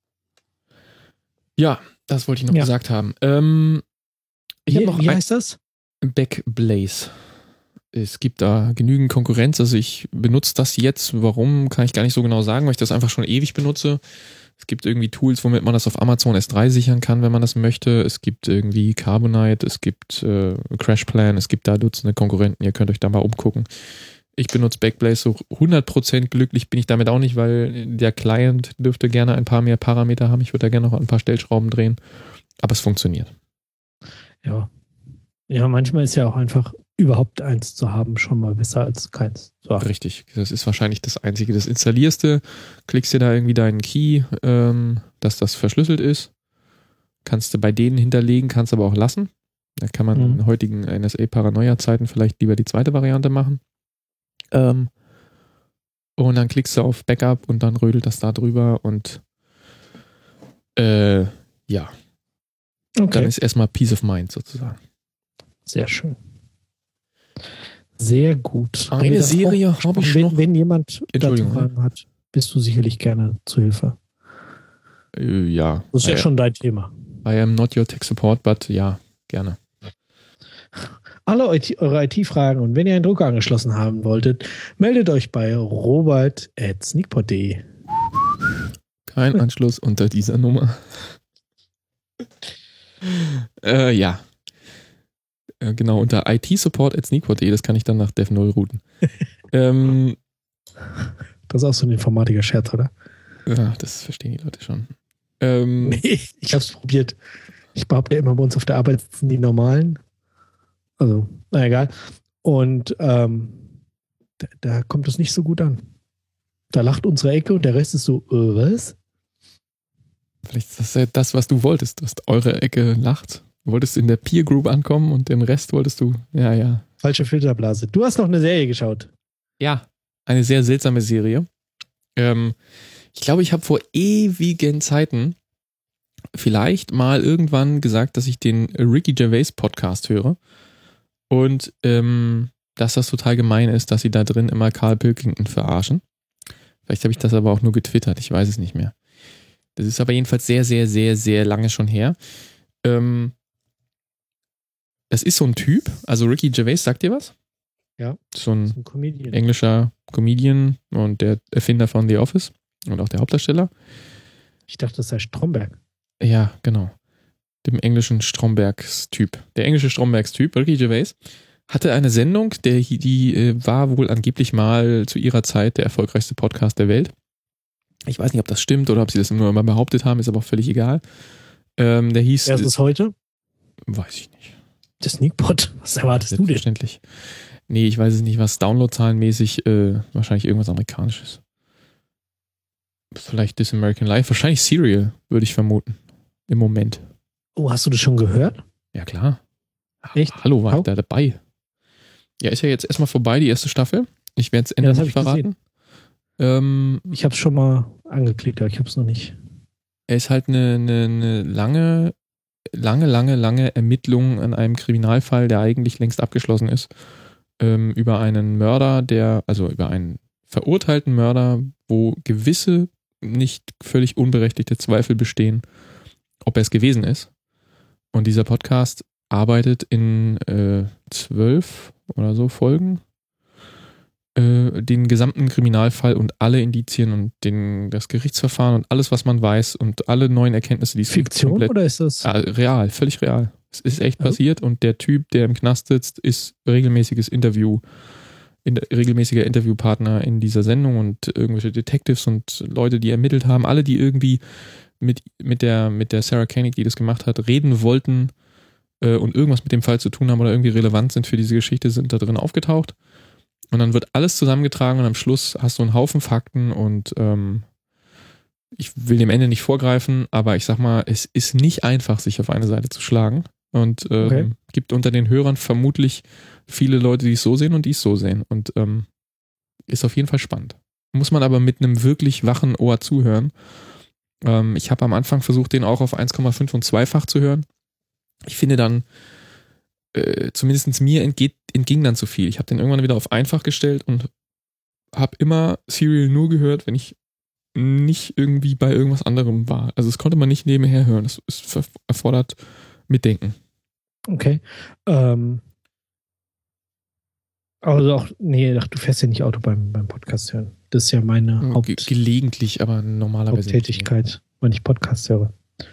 Ja, das wollte ich noch Ja. gesagt haben. Ähm, ich habe Wie, noch wie ein heißt das? Backblaze. Es gibt da genügend Konkurrenz. Also ich benutze das jetzt. Warum, kann ich gar nicht so genau sagen, weil ich das einfach schon ewig benutze. Es gibt irgendwie Tools, womit man das auf Amazon S drei sichern kann, wenn man das möchte. Es gibt irgendwie Carbonite, es gibt äh, CrashPlan, es gibt da Dutzende Konkurrenten. Ihr könnt euch da mal umgucken. Ich benutze Backblaze so hundert Prozent glücklich bin ich damit auch nicht, weil der Client dürfte gerne ein paar mehr Parameter haben. Ich würde da gerne noch ein paar Stellschrauben drehen. Aber es funktioniert. Ja. Ja, manchmal ist ja auch einfach überhaupt eins zu haben schon mal besser als keins zu haben. Richtig. Das ist wahrscheinlich das Einzige. Das installierst du, klickst dir da irgendwie deinen Key, ähm, dass das verschlüsselt ist. Kannst du bei denen hinterlegen, kannst aber auch lassen. Da kann man Mhm. in heutigen N S A-Paranoia-Zeiten vielleicht lieber die zweite Variante machen. Ähm, und dann klickst du auf Backup und dann rödelt das da drüber und äh, ja, Okay, dann ist erstmal Peace of Mind sozusagen. sehr schön. Sehr gut. Eine Haben wir das Serie auch habe ich besprochen? noch. Wenn, wenn jemand dazu Entschuldigung, Fragen hat, bist du sicherlich gerne zu Hilfe. Äh, ja. Das ist ja I, schon dein Thema. I am not your tech support, but ja, gerne. Alle eure I T-Fragen und wenn ihr einen Drucker angeschlossen haben wolltet, meldet euch bei robert at sneakpot punkt de. Kein Anschluss unter dieser Nummer. äh, ja. Äh, genau, unter I T support at sneakpot punkt de, das kann ich dann nach dev null routen. ähm, Das ist auch so ein Informatiker-Scherz, oder? ja, das verstehen die Leute schon. Ähm, Nee, ich hab's probiert. Ich behaupte ja immer, bei uns auf der Arbeit sitzen die Normalen. Also, na egal. Und ähm, da, da kommt es nicht so gut an. Da lacht unsere Ecke und der Rest ist so, äh, was? Vielleicht ist das ja das, was du wolltest. Du hast eure Ecke lacht. Du wolltest in der Peer Group ankommen und den Rest wolltest du, ja, ja. Falsche Filterblase. Du hast noch eine Serie geschaut. Ja, eine sehr seltsame Serie. Ähm, ich glaube, ich habe vor ewigen Zeiten vielleicht mal irgendwann gesagt, dass ich den Ricky Gervais Podcast höre und ähm, dass das total gemein ist, dass sie da drin immer Carl Pilkington verarschen. Vielleicht habe ich das aber auch nur getwittert, ich weiß es nicht mehr. Das ist aber jedenfalls sehr, sehr, sehr, sehr lange schon her. Ähm, das ist so ein Typ, also Ricky Gervais, sagt dir was? Ja. So ein Ein Comedian. englischer Comedian und der Erfinder von The Office und auch der Hauptdarsteller. Ich dachte, das sei Stromberg. Ja, genau. Dem englischen Strombergs-Typ. Der englische Strombergs-Typ, Ricky Gervais, hatte eine Sendung, der, die äh, war wohl angeblich mal zu ihrer Zeit der erfolgreichste Podcast der Welt. Ich weiß nicht, ob das stimmt oder ob sie das nur immer behauptet haben, ist aber auch völlig egal. Ähm, der hieß... Wer ist es heute? Weiß ich nicht. Der Sneakpot. Was erwartest du denn? Selbstverständlich. Nee, ich weiß es nicht, was Downloadzahlenmäßig äh, wahrscheinlich irgendwas Amerikanisches. Vielleicht This American Life, wahrscheinlich Serial, würde ich vermuten. Im Moment. Oh, hast du das schon gehört? Ja, klar. Echt? Hallo, war How? ich da dabei. Ja, ist ja jetzt erstmal vorbei, die erste Staffel. Ich werde es Ja, Ende das hab nicht ich verraten. Ähm, Ich habe es schon mal angeklickt, aber ich habe es noch nicht. er ist halt eine, eine, eine lange, lange, lange, lange Ermittlung an einem Kriminalfall, der eigentlich längst abgeschlossen ist. Ähm, über einen Mörder, der, also über einen verurteilten Mörder, wo gewisse, nicht völlig unberechtigte Zweifel bestehen, ob er es gewesen ist. Und dieser Podcast arbeitet in äh, zwölf oder so Folgen äh, den gesamten Kriminalfall und alle Indizien und den, das Gerichtsverfahren und alles, was man weiß und alle neuen Erkenntnisse, die es gibt, Fiktion komplett- oder ist das? Ja, real, völlig real. Es ist echt Also? passiert und der Typ, der im Knast sitzt, ist regelmäßiges Interview, in, regelmäßiger Interviewpartner in dieser Sendung und irgendwelche Detectives und Leute, die ermittelt haben, alle, die irgendwie mit, mit, der, mit der Sarah Koenig, die das gemacht hat, reden wollten äh, und irgendwas mit dem Fall zu tun haben oder irgendwie relevant sind für diese Geschichte, sind da drin aufgetaucht. Und dann wird alles zusammengetragen und am Schluss hast du einen Haufen Fakten und ähm, ich will dem Ende nicht vorgreifen, aber ich sag mal, es ist nicht einfach, sich auf eine Seite zu schlagen. Und ähm, Okay. gibt unter den Hörern vermutlich viele Leute, die es so sehen und die es so sehen. Und ähm, ist auf jeden Fall spannend. Muss man aber mit einem wirklich wachen Ohr zuhören. Ähm, ich habe am Anfang versucht, den auch auf eins Komma fünf und zweifach zu hören. Ich finde dann, äh, zumindest mir entgeht, entging dann zu viel. Ich habe den irgendwann wieder auf einfach gestellt und habe immer Serial nur gehört, wenn ich nicht irgendwie bei irgendwas anderem war. Also es konnte man nicht nebenher hören. Es, es erfordert Mitdenken. Okay. Ähm, also auch, nee, ach, du fährst ja nicht Auto beim, beim Podcast hören. Das ist ja meine Haupt, Ge gelegentlich, aber normalerweise Haupttätigkeit, wenn ich Podcast höre.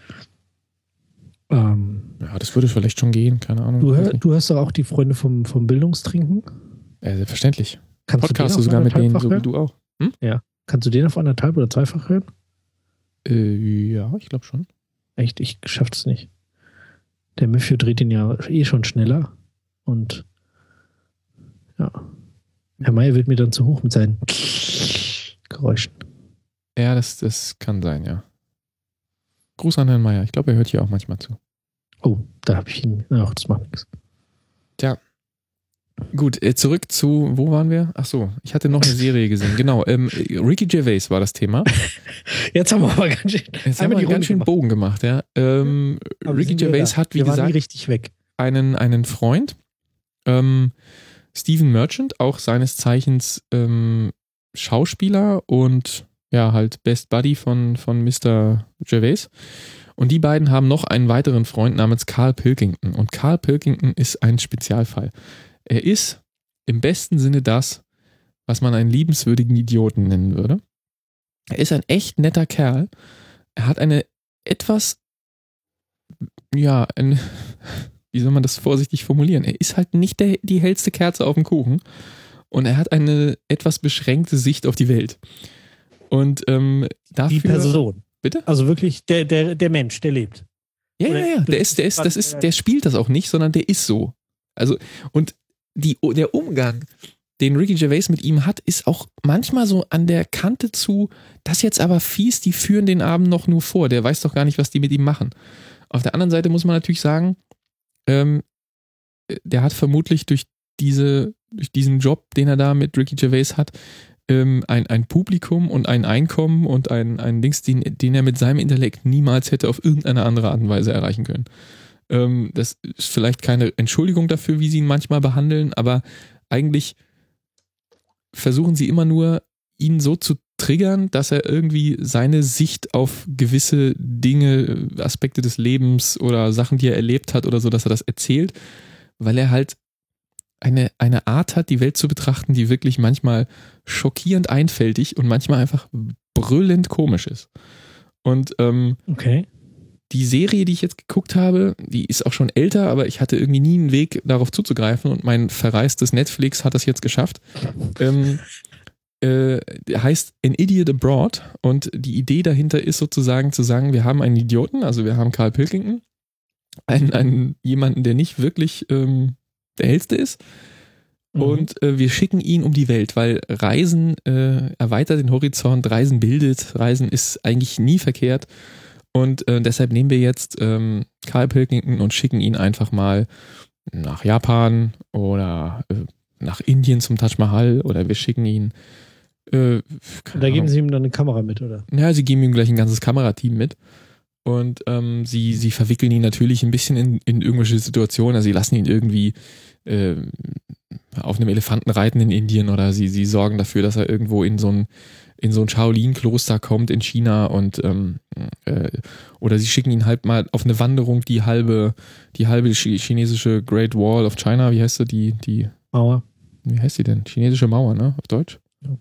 Ähm, nicht. Ja, das würde vielleicht schon gehen, keine Ahnung. du, hör, du hörst doch auch die Freunde vom, vom Bildungstrinken. Ja, selbstverständlich. Kannst Podcast du den sogar auf mit denen, anderthalbfach so wie hören? du auch. Hm? Ja. Kannst du den auf anderthalb oder zweifach hören? Äh, ja, ich glaube schon. Echt, ich schaff's nicht. Der Miffy dreht ihn ja eh schon schneller. Und ja. Herr Meier wird mir dann zu hoch mit seinen Geräuschen. Ja, das, das kann sein, ja. Gruß an Herrn Meier. Ich glaube, er hört hier auch manchmal zu. Oh, da habe ich ihn. Ach, das macht nichts. Tja. Gut, äh, zurück zu, wo waren wir? Ach so, ich hatte noch eine Serie gesehen. Genau, ähm, Ricky Gervais war das Thema. Jetzt haben wir aber ganz schön, Jetzt haben wir einen ganz schön gemacht. Bogen gemacht, ja. Ähm, Aber wir Ricky sind wieder Gervais da. hat, wie wir waren nie gesagt, richtig weg. einen, einen Freund, ähm, Stephen Merchant, auch seines Zeichens ähm, Schauspieler und ja, halt Best Buddy von, von Mister Gervais. Und die beiden haben noch einen weiteren Freund namens Carl Pilkington. Und Carl Pilkington ist ein Spezialfall. Er ist im besten Sinne das, was man einen liebenswürdigen Idioten nennen würde. Er ist ein echt netter Kerl. Er hat eine etwas, ja, ein, wie soll man das vorsichtig formulieren? Er ist halt nicht der, die hellste Kerze auf dem Kuchen. Und er hat eine etwas beschränkte Sicht auf die Welt. Und ähm, dafür... Die Person. Bitte? Also wirklich der, der, der Mensch, der lebt. Ja, Oder- ja, ja. Der ist, der ist, das ist, der spielt das auch nicht, sondern der ist so. Also, und die, der Umgang, den Ricky Gervais mit ihm hat, ist auch manchmal so an der Kante zu, das jetzt aber fies, die führen den Abend noch nur vor. Der weiß doch gar nicht, was die mit ihm machen. Auf der anderen Seite muss man natürlich sagen, ähm, der hat vermutlich durch diese, durch diesen Job, den er da mit Ricky Gervais hat, ähm, ein, ein Publikum und ein Einkommen und ein, ein Dings, den, den er mit seinem Intellekt niemals hätte auf irgendeine andere Art und Weise erreichen können. Ähm, das ist vielleicht keine Entschuldigung dafür, wie sie ihn manchmal behandeln, aber eigentlich versuchen sie immer nur, ihn so zu triggern, dass er irgendwie seine Sicht auf gewisse Dinge, Aspekte des Lebens oder Sachen, die er erlebt hat oder so, dass er das erzählt, weil er halt eine, eine Art hat, die Welt zu betrachten, die wirklich manchmal schockierend einfältig und manchmal einfach brüllend komisch ist. Und ähm, Okay. die Serie, die ich jetzt geguckt habe, die ist auch schon älter, aber ich hatte irgendwie nie einen Weg, darauf zuzugreifen und mein verreistes Netflix hat das jetzt geschafft. Ähm, äh, heißt An Idiot Abroad und die Idee dahinter ist sozusagen zu sagen, wir haben einen Idioten, also wir haben Carl Pilkington, einen, einen jemanden, der nicht wirklich ähm, der hellste ist. Mhm. Und äh, wir schicken ihn um die Welt, weil Reisen äh, erweitert den Horizont, Reisen bildet, Reisen ist eigentlich nie verkehrt. Und äh, deshalb nehmen wir jetzt ähm, Carl Pilkington und schicken ihn einfach mal nach Japan oder äh, nach Indien zum Taj Mahal oder wir schicken ihn. Äh, Und da geben sie ihm dann eine Kamera mit, oder? Ja, sie geben ihm gleich ein ganzes Kamerateam mit. Und ähm, sie, sie verwickeln ihn natürlich ein bisschen in, in irgendwelche Situationen. Also sie lassen ihn irgendwie äh, auf einem Elefanten reiten in Indien oder sie, sie sorgen dafür, dass er irgendwo in so ein, in so ein Shaolin-Kloster kommt in China und ähm, äh, oder sie schicken ihn halt mal auf eine Wanderung, die halbe, die halbe chinesische Great Wall of China, wie heißt sie, die, die, Mauer. wie heißt sie denn? Chinesische Mauer, ne? Auf Deutsch?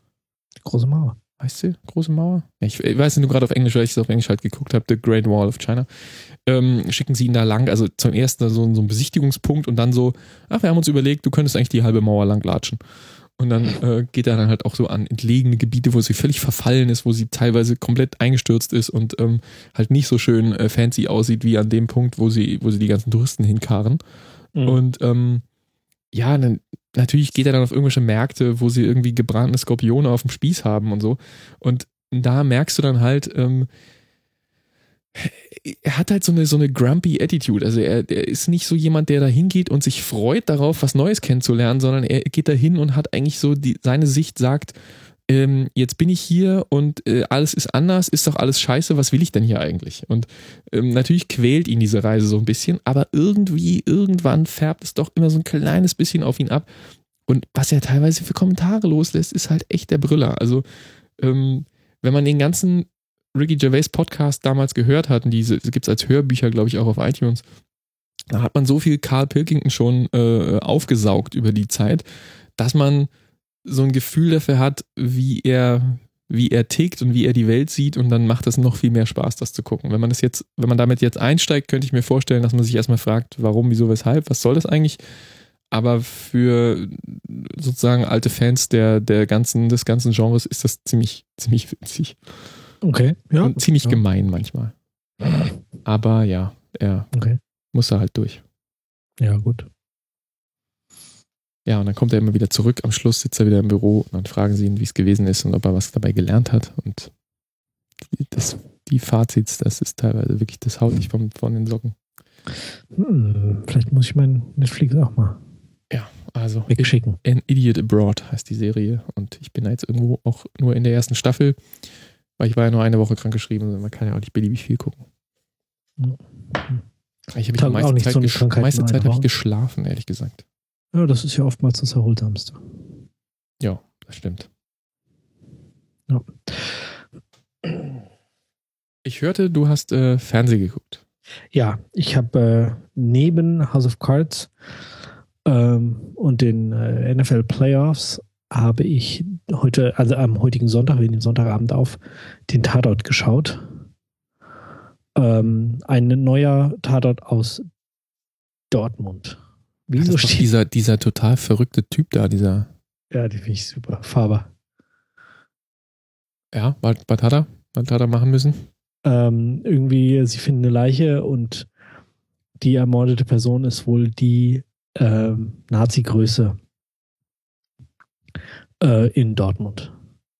Die große Mauer. Heißt sie? Große Mauer? Ja, ich, ich weiß nicht, nur gerade auf Englisch, weil ich es auf Englisch halt geguckt habe, The Great Wall of China. Ähm, schicken sie ihn da lang, also zum ersten so, so ein Besichtigungspunkt und dann so, ach, wir haben uns überlegt, du könntest eigentlich die halbe Mauer lang latschen. Und dann äh, geht er dann halt auch so an entlegene Gebiete, wo sie völlig verfallen ist, wo sie teilweise komplett eingestürzt ist und ähm, halt nicht so schön äh, fancy aussieht wie an dem Punkt, wo sie, wo sie die ganzen Touristen hinkarren. Mhm. Und ähm, ja, dann natürlich geht er dann auf irgendwelche Märkte, wo sie irgendwie gebratene Skorpione auf dem Spieß haben und so. Und da merkst du dann halt, ähm, er hat halt so eine, so eine grumpy Attitude. Also er, er ist nicht so jemand, der da hingeht und sich freut darauf, was Neues kennenzulernen, sondern er geht da hin und hat eigentlich so, die, seine Sicht sagt, ähm, jetzt bin ich hier und äh, alles ist anders, ist doch alles scheiße, was will ich denn hier eigentlich? Und ähm, natürlich quält ihn diese Reise so ein bisschen, aber irgendwie, irgendwann färbt es doch immer so ein kleines bisschen auf ihn ab. Und was er teilweise für Kommentare loslässt, ist halt echt der Brüller. Also ähm, wenn man den ganzen Ricky Gervais Podcast damals gehört hat, und diese gibt es als Hörbücher, glaube ich, auch auf iTunes, da hat man so viel Carl Pilkington schon äh, aufgesaugt über die Zeit, dass man so ein Gefühl dafür hat, wie er, wie er tickt und wie er die Welt sieht, und dann macht es noch viel mehr Spaß, das zu gucken. Wenn man das jetzt, wenn man damit jetzt einsteigt, könnte ich mir vorstellen, dass man sich erstmal fragt, warum, wieso, weshalb, was soll das eigentlich? Aber für sozusagen alte Fans der, der ganzen, des ganzen Genres ist das ziemlich, ziemlich witzig. Okay, ja. Und ziemlich ja. gemein manchmal. Aber ja, er okay. muss da halt durch. Ja, gut. Ja, und dann kommt er immer wieder zurück. Am Schluss sitzt er wieder im Büro und dann fragen sie ihn, wie es gewesen ist und ob er was dabei gelernt hat. Und das, die Fazits, das ist teilweise wirklich, das haut dich von, von den Socken. Hm, vielleicht muss ich meinen Netflix auch mal ja, also wegschicken. An Idiot Abroad heißt die Serie. Und ich bin da jetzt irgendwo auch nur in der ersten Staffel, weil ich war ja nur eine Woche krankgeschrieben, also man kann ja auch nicht beliebig viel gucken. Hm. Ich habe die meiste Zeit, so gesch- meiste Zeit habe ich geschlafen, ehrlich gesagt. Ja, das ist ja oftmals das Erholsamste. Ja, das stimmt. Ja. Ich hörte, du hast äh, Fernsehen geguckt. Ja, ich habe äh, neben House of Cards ähm, und den äh, N F L Playoffs habe ich heute, also am heutigen Sonntag, wir nehmen Sonntagabend auf, den Tatort geschaut. Ähm, ein neuer Tatort aus Dortmund. Wieso das ist doch dieser, dieser total verrückte Typ da, dieser. Ja, die finde ich super. Faber. Ja, was, was hat er? Was hat er machen müssen? Ähm, irgendwie, sie finden eine Leiche und die ermordete Person ist wohl die ähm, Nazi-Größe äh, in Dortmund.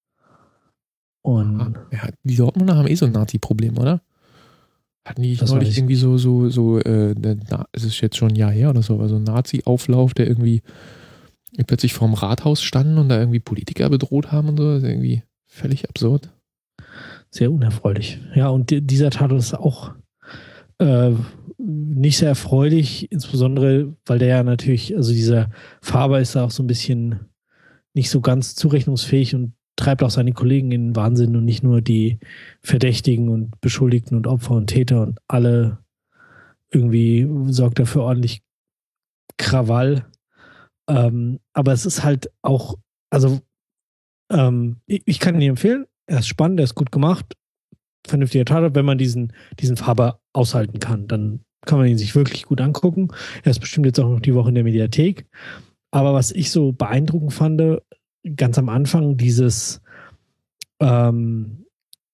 Und ja, die Dortmunder haben eh so ein Nazi-Problem, oder? Hatten die neulich irgendwie so, so, so, äh, es ist jetzt schon ein Jahr her oder so, aber so ein Nazi-Auflauf, der irgendwie plötzlich vorm Rathaus standen und da irgendwie Politiker bedroht haben und so, das ist irgendwie völlig absurd. Sehr unerfreulich. Ja, und die, dieser Tatort ist auch äh, nicht sehr erfreulich, insbesondere, weil der ja natürlich, also dieser Faber ist da auch so ein bisschen nicht so ganz zurechnungsfähig und treibt auch seine Kollegen in den Wahnsinn und nicht nur die Verdächtigen und Beschuldigten und Opfer und Täter und alle irgendwie sorgt dafür ordentlich Krawall. Ähm, aber es ist halt auch, also ähm, ich, ich kann ihn empfehlen, er ist spannend, er ist gut gemacht, vernünftiger Tatort, wenn man diesen, diesen Faber aushalten kann, dann kann man ihn sich wirklich gut angucken. Er ist bestimmt jetzt auch noch die Woche in der Mediathek. Aber was ich so beeindruckend fand, ganz am Anfang, dieses ähm,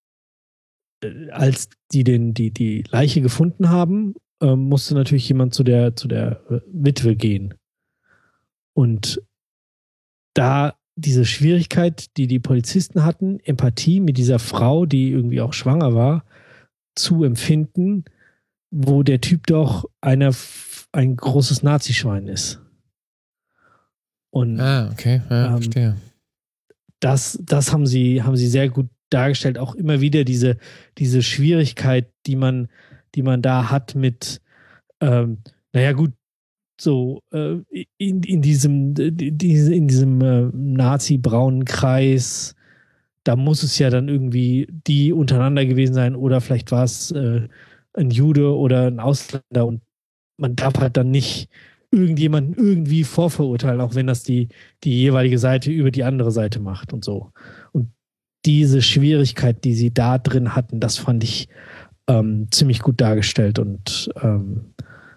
als die den, die, die Leiche gefunden haben, ähm, musste natürlich jemand zu der, zu der Witwe gehen. Und da diese Schwierigkeit, die die Polizisten hatten, Empathie mit dieser Frau, die irgendwie auch schwanger war, zu empfinden, wo der Typ doch eine, ein großes Nazischwein ist. Und ah, okay, ja, ähm, verstehe. Das, das haben sie, haben sie sehr gut dargestellt. Auch immer wieder diese, diese Schwierigkeit, die man, die man da hat mit, ähm, naja gut, so äh, in, in diesem, in diesem äh, Nazi-braunen Kreis, da muss es ja dann irgendwie die untereinander gewesen sein oder vielleicht war es äh, ein Jude oder ein Ausländer und man darf halt dann nicht irgendjemanden irgendwie vorverurteilen, auch wenn das die, die jeweilige Seite über die andere Seite macht und so. Und diese Schwierigkeit, die sie da drin hatten, das fand ich ähm, ziemlich gut dargestellt und ähm,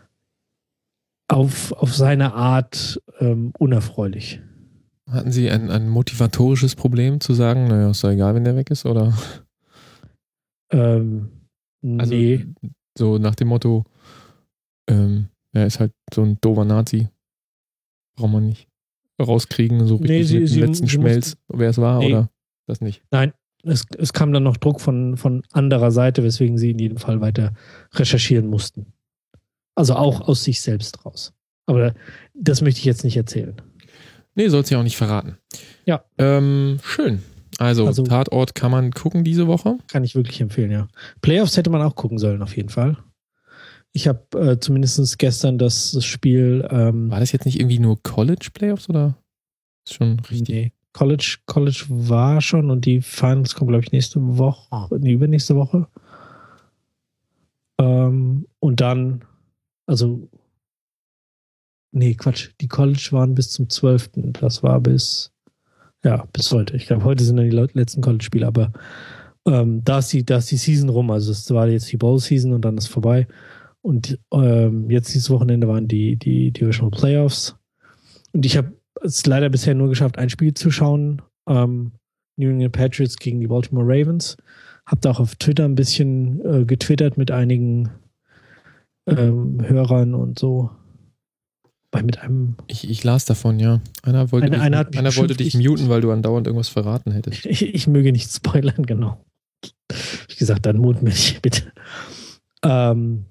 auf, auf seine Art ähm, unerfreulich. Hatten Sie ein, ein motivatorisches Problem zu sagen, naja, ist doch egal, wenn der weg ist, oder? Ähm, also, nee. So nach dem Motto, ähm, er ist halt so ein doofer Nazi. Braucht man nicht rauskriegen, so richtig nee, sie, mit dem sie, letzten sie Schmelz, wer es war, nee. oder das nicht? Nein, es, es kam dann noch Druck von, von anderer Seite, weswegen sie in jedem Fall weiter recherchieren mussten. Also auch aus sich selbst raus. Aber das möchte ich jetzt nicht erzählen. Nee, sollst du ja auch nicht verraten. Ja. Ähm, schön. Also, also Tatort kann man gucken diese Woche. Kann ich wirklich empfehlen, ja. Playoffs hätte man auch gucken sollen, auf jeden Fall. Ich habe äh, zumindest gestern das, das Spiel... Ähm, War das jetzt nicht irgendwie nur College-Playoffs oder? Ist schon richtig. Nee, College, College war schon und die Finals kommen, glaube ich, nächste Woche, nee, übernächste Woche. Ähm, und dann, also, nee, Quatsch, die College waren bis zum zwölften Das war bis, ja, bis heute. Ich glaube, heute sind dann die letzten College-Spiele, aber ähm, da, ist die, da ist die Season rum. Also, es war jetzt die Bowl-Season und dann ist vorbei. Und ähm, jetzt dieses Wochenende waren die, die Divisional Playoffs. Und ich habe es leider bisher nur geschafft, ein Spiel zu schauen. Ähm, New England Patriots gegen die Baltimore Ravens. Hab da auch auf Twitter ein bisschen äh, getwittert mit einigen ähm, Hörern und so. Bei mit einem. Ich, ich las davon, ja. Einer wollte, eine, dich, einer einer wollte dich muten, weil du andauernd irgendwas verraten hättest. Ich, ich möge nicht spoilern, genau. Ich gesagt, dann muten mich bitte. Ähm,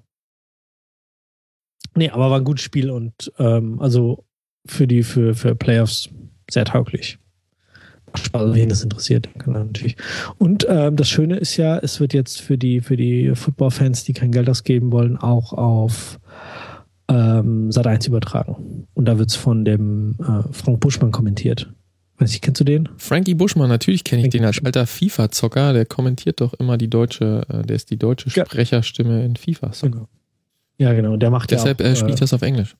nee, aber war ein gutes Spiel und ähm, also für die für, für Playoffs sehr tauglich. Spaß, wen das interessiert, kann er natürlich. Und ähm, das Schöne ist ja, es wird jetzt für die für die Football-Fans, die kein Geld ausgeben wollen, auch auf ähm, Sat eins übertragen. Und da wird es von dem äh, Frank Buschmann kommentiert. Weiß ich, kennst du den? Frankie Buschmann, natürlich kenne ich Frankie den als alter FIFA-Zocker. Der kommentiert doch immer die deutsche, äh, der ist die deutsche ja. Sprecherstimme in FIFA. Genau. Ja, genau. Der macht Deshalb ja auch, äh, spielt äh, das auf Englisch.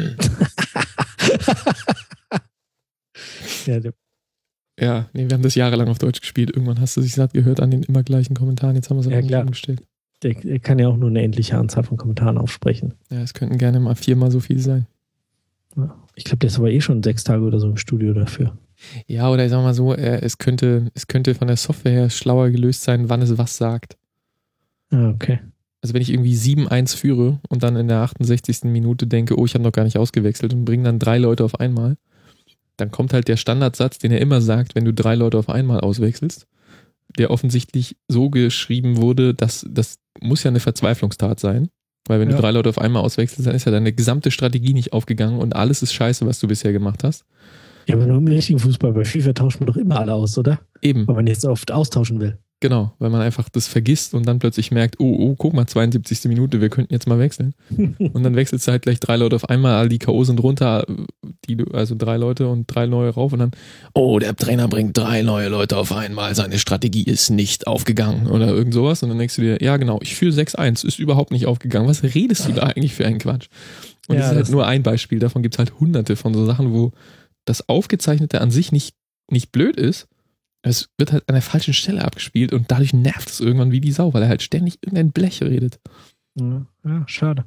ja, der, ja, nee, wir haben das jahrelang auf Deutsch gespielt. Irgendwann hast du sich satt gehört an den immer gleichen Kommentaren. Jetzt haben wir es ja, auch klar. umgestellt. Der, der kann ja auch nur eine endliche Anzahl von Kommentaren aufsprechen. Ja, es könnten gerne mal viermal so viel sein. Ja. Ich glaube, der ist aber eh schon sechs Tage oder so im Studio dafür. Ja, oder ich sag mal so, äh, es könnte, es könnte von der Software her schlauer gelöst sein, wann es was sagt. Ah, okay. Also wenn ich irgendwie sieben eins führe und dann in der achtundsechzigsten Minute denke, oh, ich habe noch gar nicht ausgewechselt und bringe dann drei Leute auf einmal, dann kommt halt der Standardsatz, den er immer sagt, wenn du drei Leute auf einmal auswechselst, der offensichtlich so geschrieben wurde, dass das muss ja eine Verzweiflungstat sein, weil wenn ja. du drei Leute auf einmal auswechselst, dann ist ja deine gesamte Strategie nicht aufgegangen und alles ist scheiße, was du bisher gemacht hast. Ja, aber nur im richtigen Fußball, bei FIFA tauscht man doch immer alle aus, oder? Eben. Weil man jetzt oft austauschen will. Genau, weil man einfach das vergisst und dann plötzlich merkt, oh, oh, guck mal, zweiundsiebzigste Minute, wir könnten jetzt mal wechseln. Und dann wechselst du halt gleich drei Leute auf einmal, all die K O sind runter, die, also drei Leute und drei neue rauf und dann, oh, der Trainer bringt drei neue Leute auf einmal, seine Strategie ist nicht aufgegangen oder irgend sowas. Und dann denkst du dir, ja genau, ich führe sechs eins, ist überhaupt nicht aufgegangen. Was redest du da eigentlich für einen Quatsch? Und ja, das ist halt das nur ein Beispiel, davon gibt es halt hunderte von so Sachen, wo das Aufgezeichnete an sich nicht, nicht blöd ist. Es wird halt an der falschen Stelle abgespielt und dadurch nervt es irgendwann wie die Sau, weil er halt ständig irgendein Blech redet. Ja, ja schade.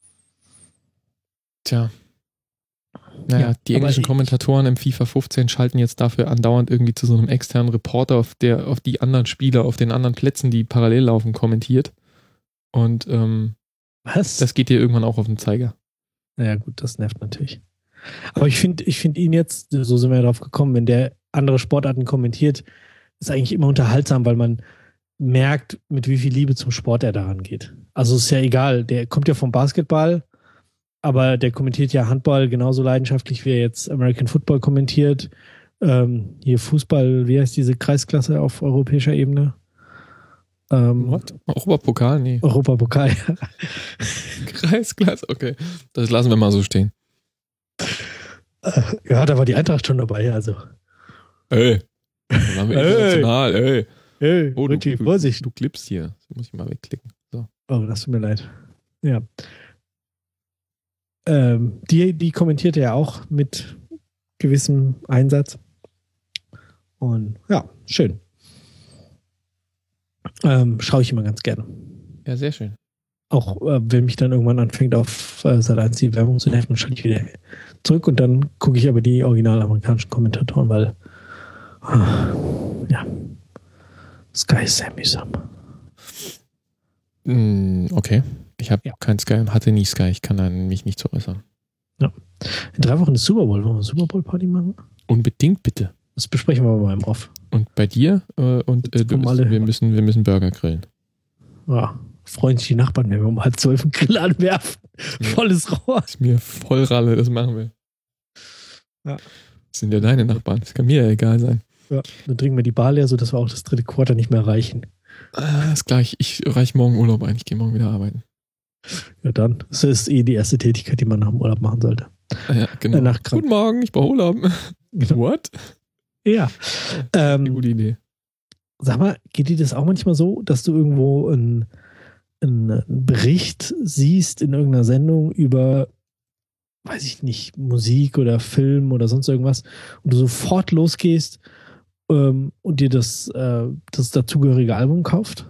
Tja. Naja, ja, die englischen Kommentatoren im FIFA fünfzehn schalten jetzt dafür andauernd irgendwie zu so einem externen Reporter, auf der auf die anderen Spieler auf den anderen Plätzen, die parallel laufen, kommentiert. Und ähm, was? Das geht dir irgendwann auch auf den Zeiger. Naja gut, das nervt natürlich. Aber ich finde ich find ihn jetzt, so sind wir ja drauf gekommen, wenn der andere Sportarten kommentiert, ist eigentlich immer unterhaltsam, weil man merkt, mit wie viel Liebe zum Sport er daran geht. Also ist ja egal, der kommt ja vom Basketball, aber der kommentiert ja Handball genauso leidenschaftlich, wie er jetzt American Football kommentiert. Ähm, hier Fußball, wie heißt diese Kreisklasse auf europäischer Ebene? Ähm, What? Europapokal? Nee. Europapokal, ja. Kreisklasse, okay. Das lassen wir mal so stehen. Ja, da war die Eintracht schon dabei, also. Ey, dann waren wir international, ey. Ey, oh, du, Richie, du, Vorsicht. Du klippst hier. Das muss ich mal wegklicken. So. Oh, das tut mir leid. Ja. Ähm, die, die kommentierte ja auch mit gewissem Einsatz. Und ja, schön. Ähm, schaue ich immer ganz gerne. Ja, sehr schön. Auch äh, wenn mich dann irgendwann anfängt, auf äh, Sat eins die Werbung zu nerven, schalte ich wieder zurück und dann gucke ich aber die original amerikanischen Kommentatoren, weil äh, ja, Sky ist sehr mühsam. Mm, okay. Ich habe ja. kein Sky und hatte nie Sky. Ich kann da mich nicht so äußern. Ja. In drei Wochen ist Super Bowl. Wollen wir eine Super Bowl Party machen? Unbedingt, bitte. Das besprechen wir mal im Off. Und bei dir? Äh, und äh, du, alle wir, müssen, wir müssen Burger grillen. Ja, freuen sich die Nachbarn, wenn wir um halb zwölf einen Grill anwerfen. Ja. Volles Rohr. Ist mir voll Ralle, das machen wir. Ja. Das sind ja deine Nachbarn, das kann mir ja egal sein. Ja, dann trinken wir die Bar leer, sodass wir auch das dritte Quarter nicht mehr erreichen. Ah, ist gleich, ich reiche morgen Urlaub ein, ich gehe morgen wieder arbeiten. Ja, dann. Das ist eh die erste Tätigkeit, die man nach dem Urlaub machen sollte. Ah, ja, genau. Nach Guten Morgen, ich brauche Urlaub. Genau. What? Ja. Eine Ähm, gute Idee. sag mal, geht dir das auch manchmal so, dass du irgendwo einen, einen Bericht siehst in irgendeiner Sendung über, weiß ich nicht, Musik oder Film oder sonst irgendwas und du sofort losgehst ähm, und dir das, äh, das dazugehörige Album kauft?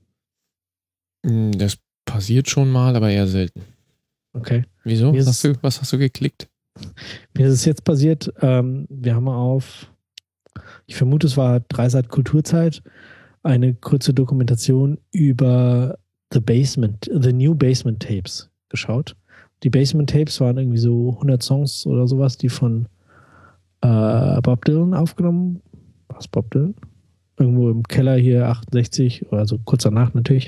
Das passiert schon mal, aber eher selten. Okay. Wieso? Mir Was ist- hast, du, was hast du geklickt? Mir ist es jetzt passiert, ähm, wir haben auf, ich vermute, es war Dreisat Kulturzeit, eine kurze Dokumentation über The Basement, The New Basement Tapes geschaut. Die Basement Tapes waren irgendwie so hundert Songs oder sowas, die von äh, Bob Dylan aufgenommen. Was Bob Dylan? Irgendwo im Keller hier achtundsechzig, also kurz danach natürlich.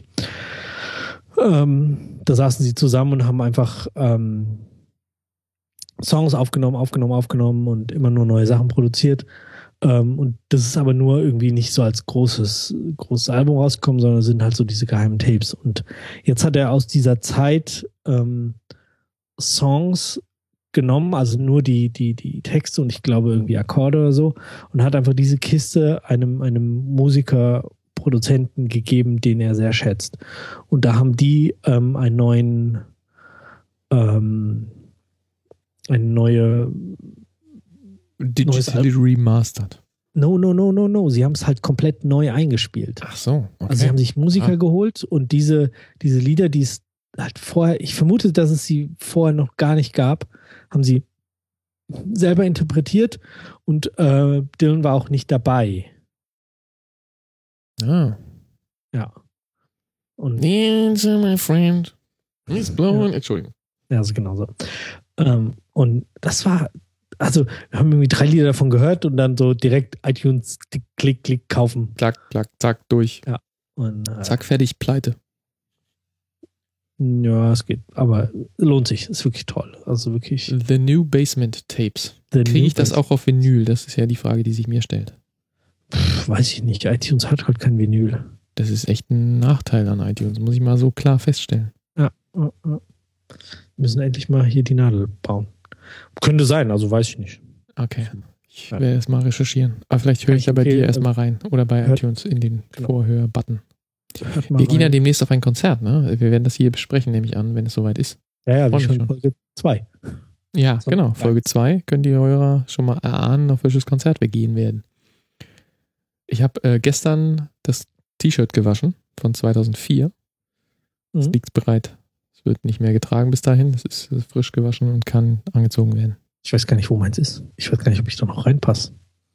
Ähm, da saßen sie zusammen und haben einfach ähm, Songs aufgenommen, aufgenommen, aufgenommen und immer nur neue Sachen produziert. Ähm, und das ist aber nur irgendwie nicht so als großes, großes Album rausgekommen, sondern sind halt so diese geheimen Tapes. Und jetzt hat er aus dieser Zeit ähm, Songs genommen, also nur die, die, die Texte und ich glaube irgendwie Akkorde oder so, und hat einfach diese Kiste einem, einem Musiker, Produzenten gegeben, den er sehr schätzt. Und da haben die ähm, einen neuen, ähm, eine neue Digitally remastered. No, no, no, no, no. Sie haben es halt komplett neu eingespielt. Ach so, okay. Also sie haben sich Musiker Ah. geholt und diese, diese Lieder, die es halt vorher, ich vermute, dass es sie vorher noch gar nicht gab, haben sie selber interpretiert und äh, Dylan war auch nicht dabei. Ah. Ja. Und Answer, my friend. He's blowing. Entschuldigung. ja, also genau so. Ähm, und das war, also wir haben irgendwie drei Lieder davon gehört und dann so direkt iTunes klick, klick kaufen. Klack, klack, zack, durch. Und, äh, Zack, fertig, pleite. Ja, es geht. Aber lohnt sich. Ist wirklich toll. Also wirklich. The New Basement Tapes. The Kriege New ich das auch auf Vinyl? Das ist ja die Frage, die sich mir stellt. Pff, weiß ich nicht. iTunes hat halt kein Vinyl. Das ist echt ein Nachteil an iTunes, muss ich mal so klar feststellen. Ja. ja, ja. Wir müssen endlich mal hier die Nadel bauen. Könnte sein, also weiß ich nicht. Okay. Ich Ja. werde erst mal recherchieren. Aber vielleicht höre Kann ich ich ja bei dir empfehlen. erst mal rein. Oder bei Hört- iTunes in den Genau. Vorhör-Button. Hört mal Wir gehen ja rein. demnächst auf ein Konzert, ne? Wir werden das hier besprechen, nehme ich an, wenn es soweit ist. Ja, ja, Freu wie mich schon schon. Folge zwei. Ja, So, genau. ja. Folge zwei können die Hörer schon mal erahnen, auf welches Konzert wir gehen werden. Ich habe äh, gestern das T-Shirt gewaschen von zweitausendvier. Es Mhm. liegt bereit. Es wird nicht mehr getragen bis dahin. Es ist äh, frisch gewaschen und kann angezogen werden. Ich weiß gar nicht, wo meins ist. Ich weiß gar nicht, ob ich da noch reinpasse.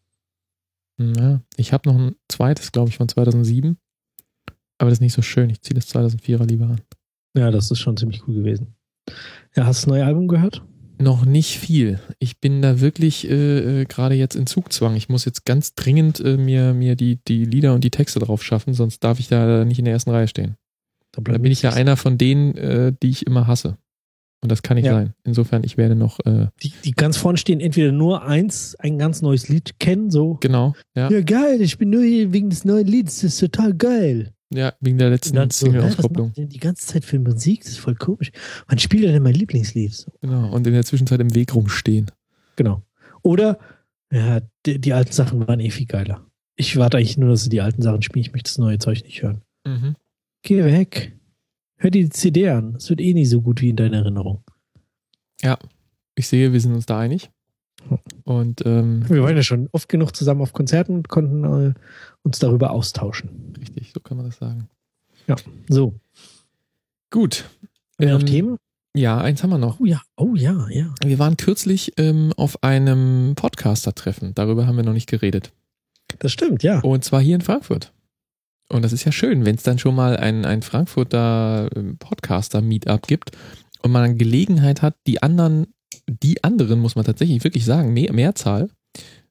Ja, ich habe noch ein zweites, glaube ich, von zweitausendsieben. Aber das ist nicht so schön. Ich ziehe das zweitausendvierer lieber an. Ja, das ist schon ziemlich cool gewesen. Ja, hast du das neue Album gehört? Noch nicht viel. Ich bin da wirklich äh, äh, gerade jetzt in Zugzwang. Ich muss jetzt ganz dringend äh, mir, mir die, die Lieder und die Texte drauf schaffen, sonst darf ich da nicht in der ersten Reihe stehen. Da bleibt bin ich ja nichts. einer von denen, äh, die ich immer hasse. Und das kann nicht Ja. sein. Insofern, ich werde noch, äh, Die, die ganz vorne stehen, entweder nur eins, ein ganz neues Lied kennen, so. genau, ja, Ja, geil, ich bin nur hier wegen des neuen Lieds, das ist total geil. ja, wegen der Und letzten dann so, hä, was Single-Auskopplung. macht ihr denn die ganze Zeit für Musik? Das ist voll komisch. Wann spielt er denn mein Lieblingslied? So. Genau. Und in der Zwischenzeit im Weg rumstehen. Genau. Oder, ja, die, die alten Sachen waren eh viel geiler. Ich warte eigentlich nur, dass sie die alten Sachen spielen. Ich möchte das neue Zeug nicht hören. Mhm. Geh weg. Hör dir die C D an. Es wird eh nicht so gut wie in deiner Erinnerung. Ja, ich sehe, wir sind uns da einig. Und ähm, Wir waren ja schon oft genug zusammen auf Konzerten und konnten äh, uns darüber austauschen. richtig, so kann man das sagen. So, Gut. haben wir noch Ähm, Themen? Ja, eins haben wir noch. Oh ja, oh ja, ja. Wir waren kürzlich ähm, auf einem Podcaster-Treffen. Darüber haben wir noch nicht geredet. Das stimmt, ja. Und zwar hier in Frankfurt. Und das ist ja schön, wenn es dann schon mal ein, ein Frankfurter ähm, Podcaster-Meetup gibt und man Gelegenheit hat, die anderen, die anderen, muss man tatsächlich wirklich sagen, mehr, Mehrzahl,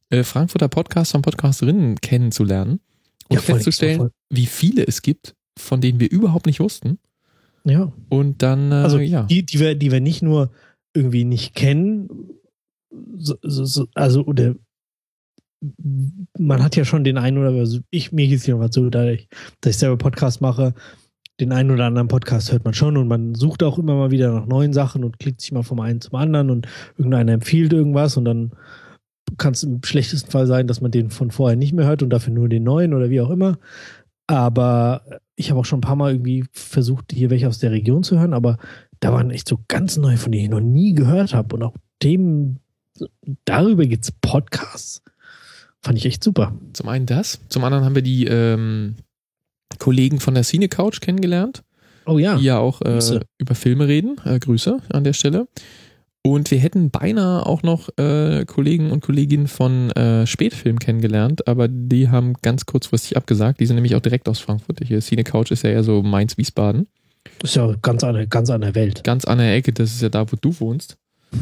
äh, Frankfurter Podcaster und Podcasterinnen kennenzulernen und Ja, voll, festzustellen, voll. wie viele es gibt, von denen wir überhaupt nicht wussten. Ja. Und dann, äh, Also ja. die, die wir, die wir nicht nur irgendwie nicht kennen, so, so, so, also oder man hat ja schon den einen oder also ich, mir geht es jedenfalls so, dass ich, dass ich selber Podcast mache, den einen oder anderen Podcast hört man schon und man sucht auch immer mal wieder nach neuen Sachen und klickt sich mal vom einen zum anderen und irgendeiner empfiehlt irgendwas und dann kann es im schlechtesten Fall sein, dass man den von vorher nicht mehr hört und dafür nur den neuen oder wie auch immer. Aber ich habe auch schon ein paar Mal irgendwie versucht, hier welche aus der Region zu hören, aber da waren echt so ganz neue, von denen ich noch nie gehört habe. Und auch Themen, darüber gibt es Podcasts. Fand ich echt super. Zum einen das, zum anderen haben wir die ähm, Kollegen von der Cine Couch kennengelernt, Oh ja. die ja auch äh, Grüße. über Filme reden. Äh, Grüße an der Stelle. Und wir hätten beinahe auch noch äh, Kollegen und Kolleginnen von äh, Spätfilm kennengelernt, aber die haben ganz kurzfristig abgesagt. Die sind nämlich auch direkt aus Frankfurt. Hier Cine Couch ist ja eher so Mainz-Wiesbaden. Ist ja ganz an, ganz an der Welt. Ganz an der Ecke, das ist ja da, wo du wohnst.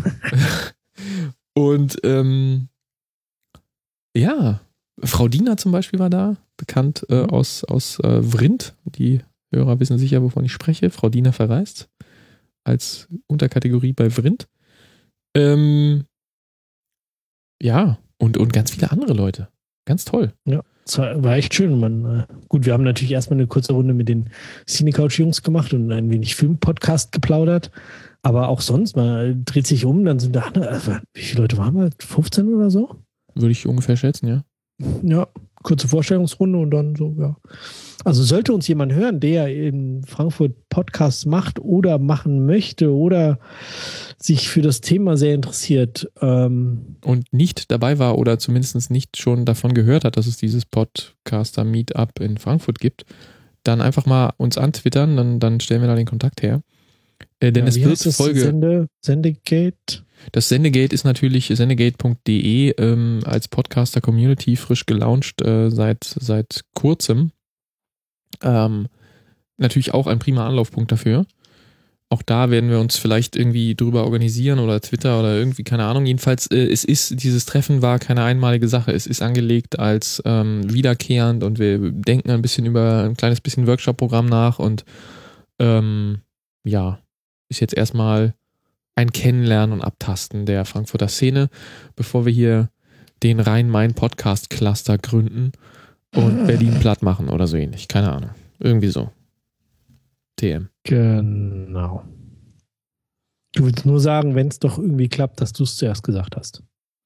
Und ähm, ja, Frau Diener zum Beispiel war da, bekannt äh, Mhm. aus, aus äh, Vrindt. Die Hörer wissen sicher, wovon ich spreche. Frau Diener verreist als Unterkategorie bei Vrindt. Ähm, ja, und, und ganz viele andere Leute. Ganz toll. Ja, es war, war echt schön. Man, äh, gut, wir haben natürlich erstmal eine kurze Runde mit den Cine Couch Jungs gemacht und ein wenig Filmpodcast geplaudert. Aber auch sonst, man dreht sich um, dann sind da, also, wie viele Leute waren wir? fünfzehn oder so? Würde ich ungefähr schätzen, ja. Ja, kurze Vorstellungsrunde und dann so, ja. Also sollte uns jemand hören, der in Frankfurt Podcasts macht oder machen möchte oder sich für das Thema sehr interessiert, ähm, Und nicht dabei war oder zumindest nicht schon davon gehört hat, dass es dieses Podcaster-Meetup in Frankfurt gibt, dann einfach mal uns antwittern, dann, dann stellen wir da den Kontakt her. Äh, denn ja, es wie wird heißt das? Folge. Sende, Sendegate? Das Sendegate ist natürlich sendegate punkt de ähm, als Podcaster-Community frisch gelauncht äh, seit, seit kurzem. Ähm, natürlich auch ein prima Anlaufpunkt dafür. Auch da werden wir uns vielleicht irgendwie drüber organisieren oder Twitter oder irgendwie, keine Ahnung. Jedenfalls, äh, es ist, dieses Treffen war keine einmalige Sache. Es ist angelegt als ähm, wiederkehrend und wir denken ein bisschen über ein kleines bisschen Workshop-Programm nach und ähm, ja, ist jetzt erstmal ein Kennenlernen und Abtasten der Frankfurter Szene, bevor wir hier den Rhein-Main-Podcast-Cluster gründen und Berlin platt machen oder so ähnlich. Keine Ahnung. Irgendwie so. T M. Genau. Du willst nur sagen, wenn es doch irgendwie klappt, dass du es zuerst gesagt hast.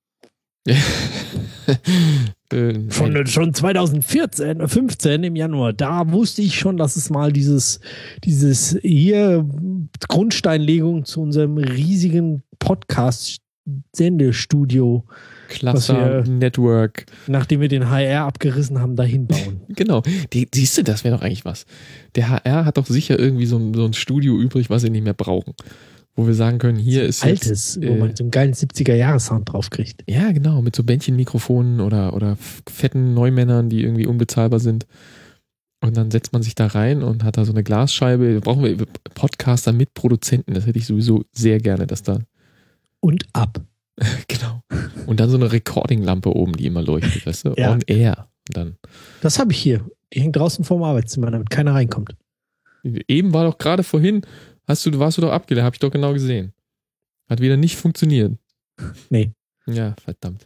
äh, Schon, schon zwanzig vierzehn, fünfzehn im Januar, da wusste ich schon, dass es mal dieses, dieses hier Grundsteinlegung zu unserem riesigen Podcast-Sendestudio, Cluster, was wir- Network. nachdem wir den H R abgerissen haben, dahin bauen. Genau. Die, siehst du, das wäre doch eigentlich was. Der H R hat doch sicher irgendwie so ein, so ein Studio übrig, was sie nicht mehr brauchen. Wo wir sagen können, hier ist Altes, jetzt, wo äh, man so einen geilen siebziger-Jahres-Sound draufkriegt. ja, genau, mit so Bändchenmikrofonen oder, oder fetten Neumännern, die irgendwie unbezahlbar sind. Und dann setzt man sich da rein und hat da so eine Glasscheibe. Da brauchen wir Podcaster mit Produzenten. Das hätte ich sowieso sehr gerne, dass da. Und ab. Genau. Und dann so eine Recording-Lampe oben, die immer leuchtet, weißt du? Ja. On air. Und dann. Das habe ich hier. Die hängt draußen vorm Arbeitszimmer, damit keiner reinkommt. Eben war doch gerade vorhin, hast du, warst du doch abgelehnt, habe ich doch genau gesehen. Hat wieder nicht funktioniert. Nee. Ja, verdammt.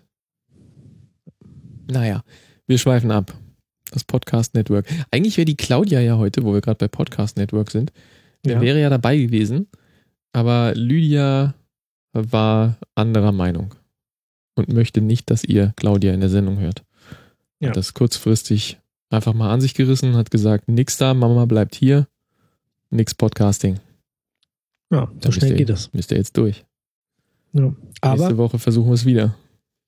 Naja, wir schweifen ab. Das Podcast Network. Eigentlich wäre die Claudia ja heute, wo wir gerade bei Podcast Network sind, der Ja. wäre ja dabei gewesen, aber Lydia war anderer Meinung und möchte nicht, dass ihr Claudia in der Sendung hört. Ja. Hat das kurzfristig einfach mal an sich gerissen, hat gesagt, nix da, Mama bleibt hier, nix Podcasting. Ja, so Da schnell müsst ihr, geht es. Müsst ihr jetzt durch. Ja. Aber Nächste Woche versuchen wir es wieder.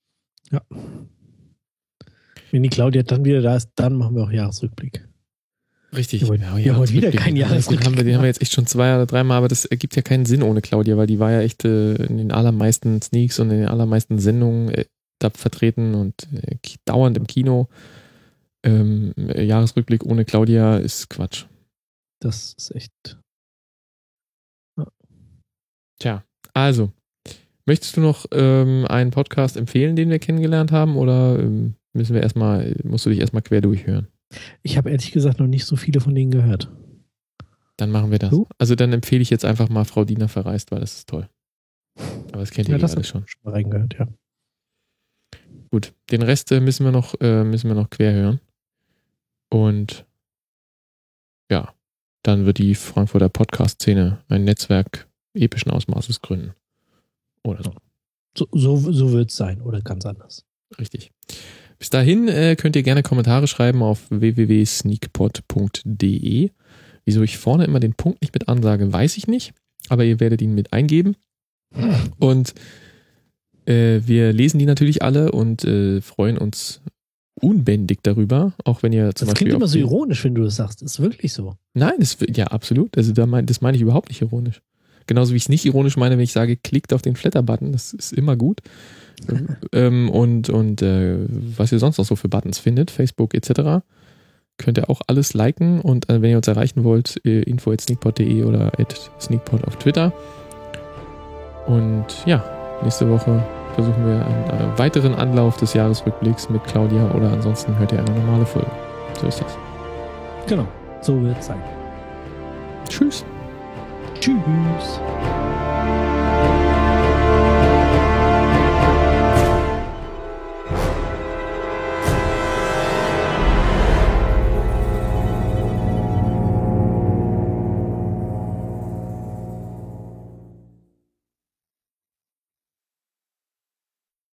wenn die Claudia dann wieder da ist, dann machen wir auch Jahresrückblick. Richtig. Wir wollen- wir wollen wieder keinen Den Jahresrückblick haben wir, den haben wir jetzt echt schon zwei oder dreimal, aber das ergibt ja keinen Sinn ohne Claudia, weil die war ja echt äh, in den allermeisten Sneaks und in den allermeisten Sendungen äh, da vertreten und äh, ki- dauernd im Kino. Ähm, äh, Jahresrückblick ohne Claudia ist Quatsch. Das ist echt. Tja, also, Möchtest du noch ähm, einen Podcast empfehlen, den wir kennengelernt haben, oder ähm, müssen wir erstmal, musst du dich erstmal quer durchhören? Ich habe ehrlich gesagt noch nicht so viele von denen gehört. Dann machen wir das. Du? Also dann empfehle ich jetzt einfach mal Frau Diener verreist, weil das ist toll. Aber das kennt ihr Ja, eh das alle hab schon. ich schon mal reingehört, ja. Gut, den Rest äh, müssen wir noch, äh, müssen wir noch quer hören. Und ja, dann wird die Frankfurter Podcast-Szene ein Netzwerk epischen Ausmaßes gründen. Oder so. So, so, so wird es sein oder ganz anders. Richtig. Bis dahin äh, könnt ihr gerne Kommentare schreiben auf w w w punkt sneakpot punkt d e. Wieso ich vorne immer den Punkt nicht mit ansage, weiß ich nicht. Aber ihr werdet ihn mit eingeben. Und äh, wir lesen die natürlich alle und äh, freuen uns unbändig darüber, auch wenn ihr zum das Beispiel. Das klingt immer so die, ironisch, wenn du das sagst. Ist wirklich so. Nein, das, ja, absolut. Also da mein, das meine ich überhaupt nicht ironisch. Genauso wie ich es nicht ironisch meine, wenn ich sage, klickt auf den Flatter-Button. Das ist immer gut. ähm, und und äh, was ihr sonst noch so für Buttons findet, Facebook et cetera, könnt ihr auch alles liken. Und äh, wenn ihr uns erreichen wollt, äh, info at sneakpot punkt d e oder at sneakpot auf Twitter. Und ja, nächste Woche versuchen wir einen äh, weiteren Anlauf des Jahresrückblicks mit Claudia oder ansonsten hört ihr eine normale Folge. So ist das. Genau, so wird es sein. Tschüss. Tschüss.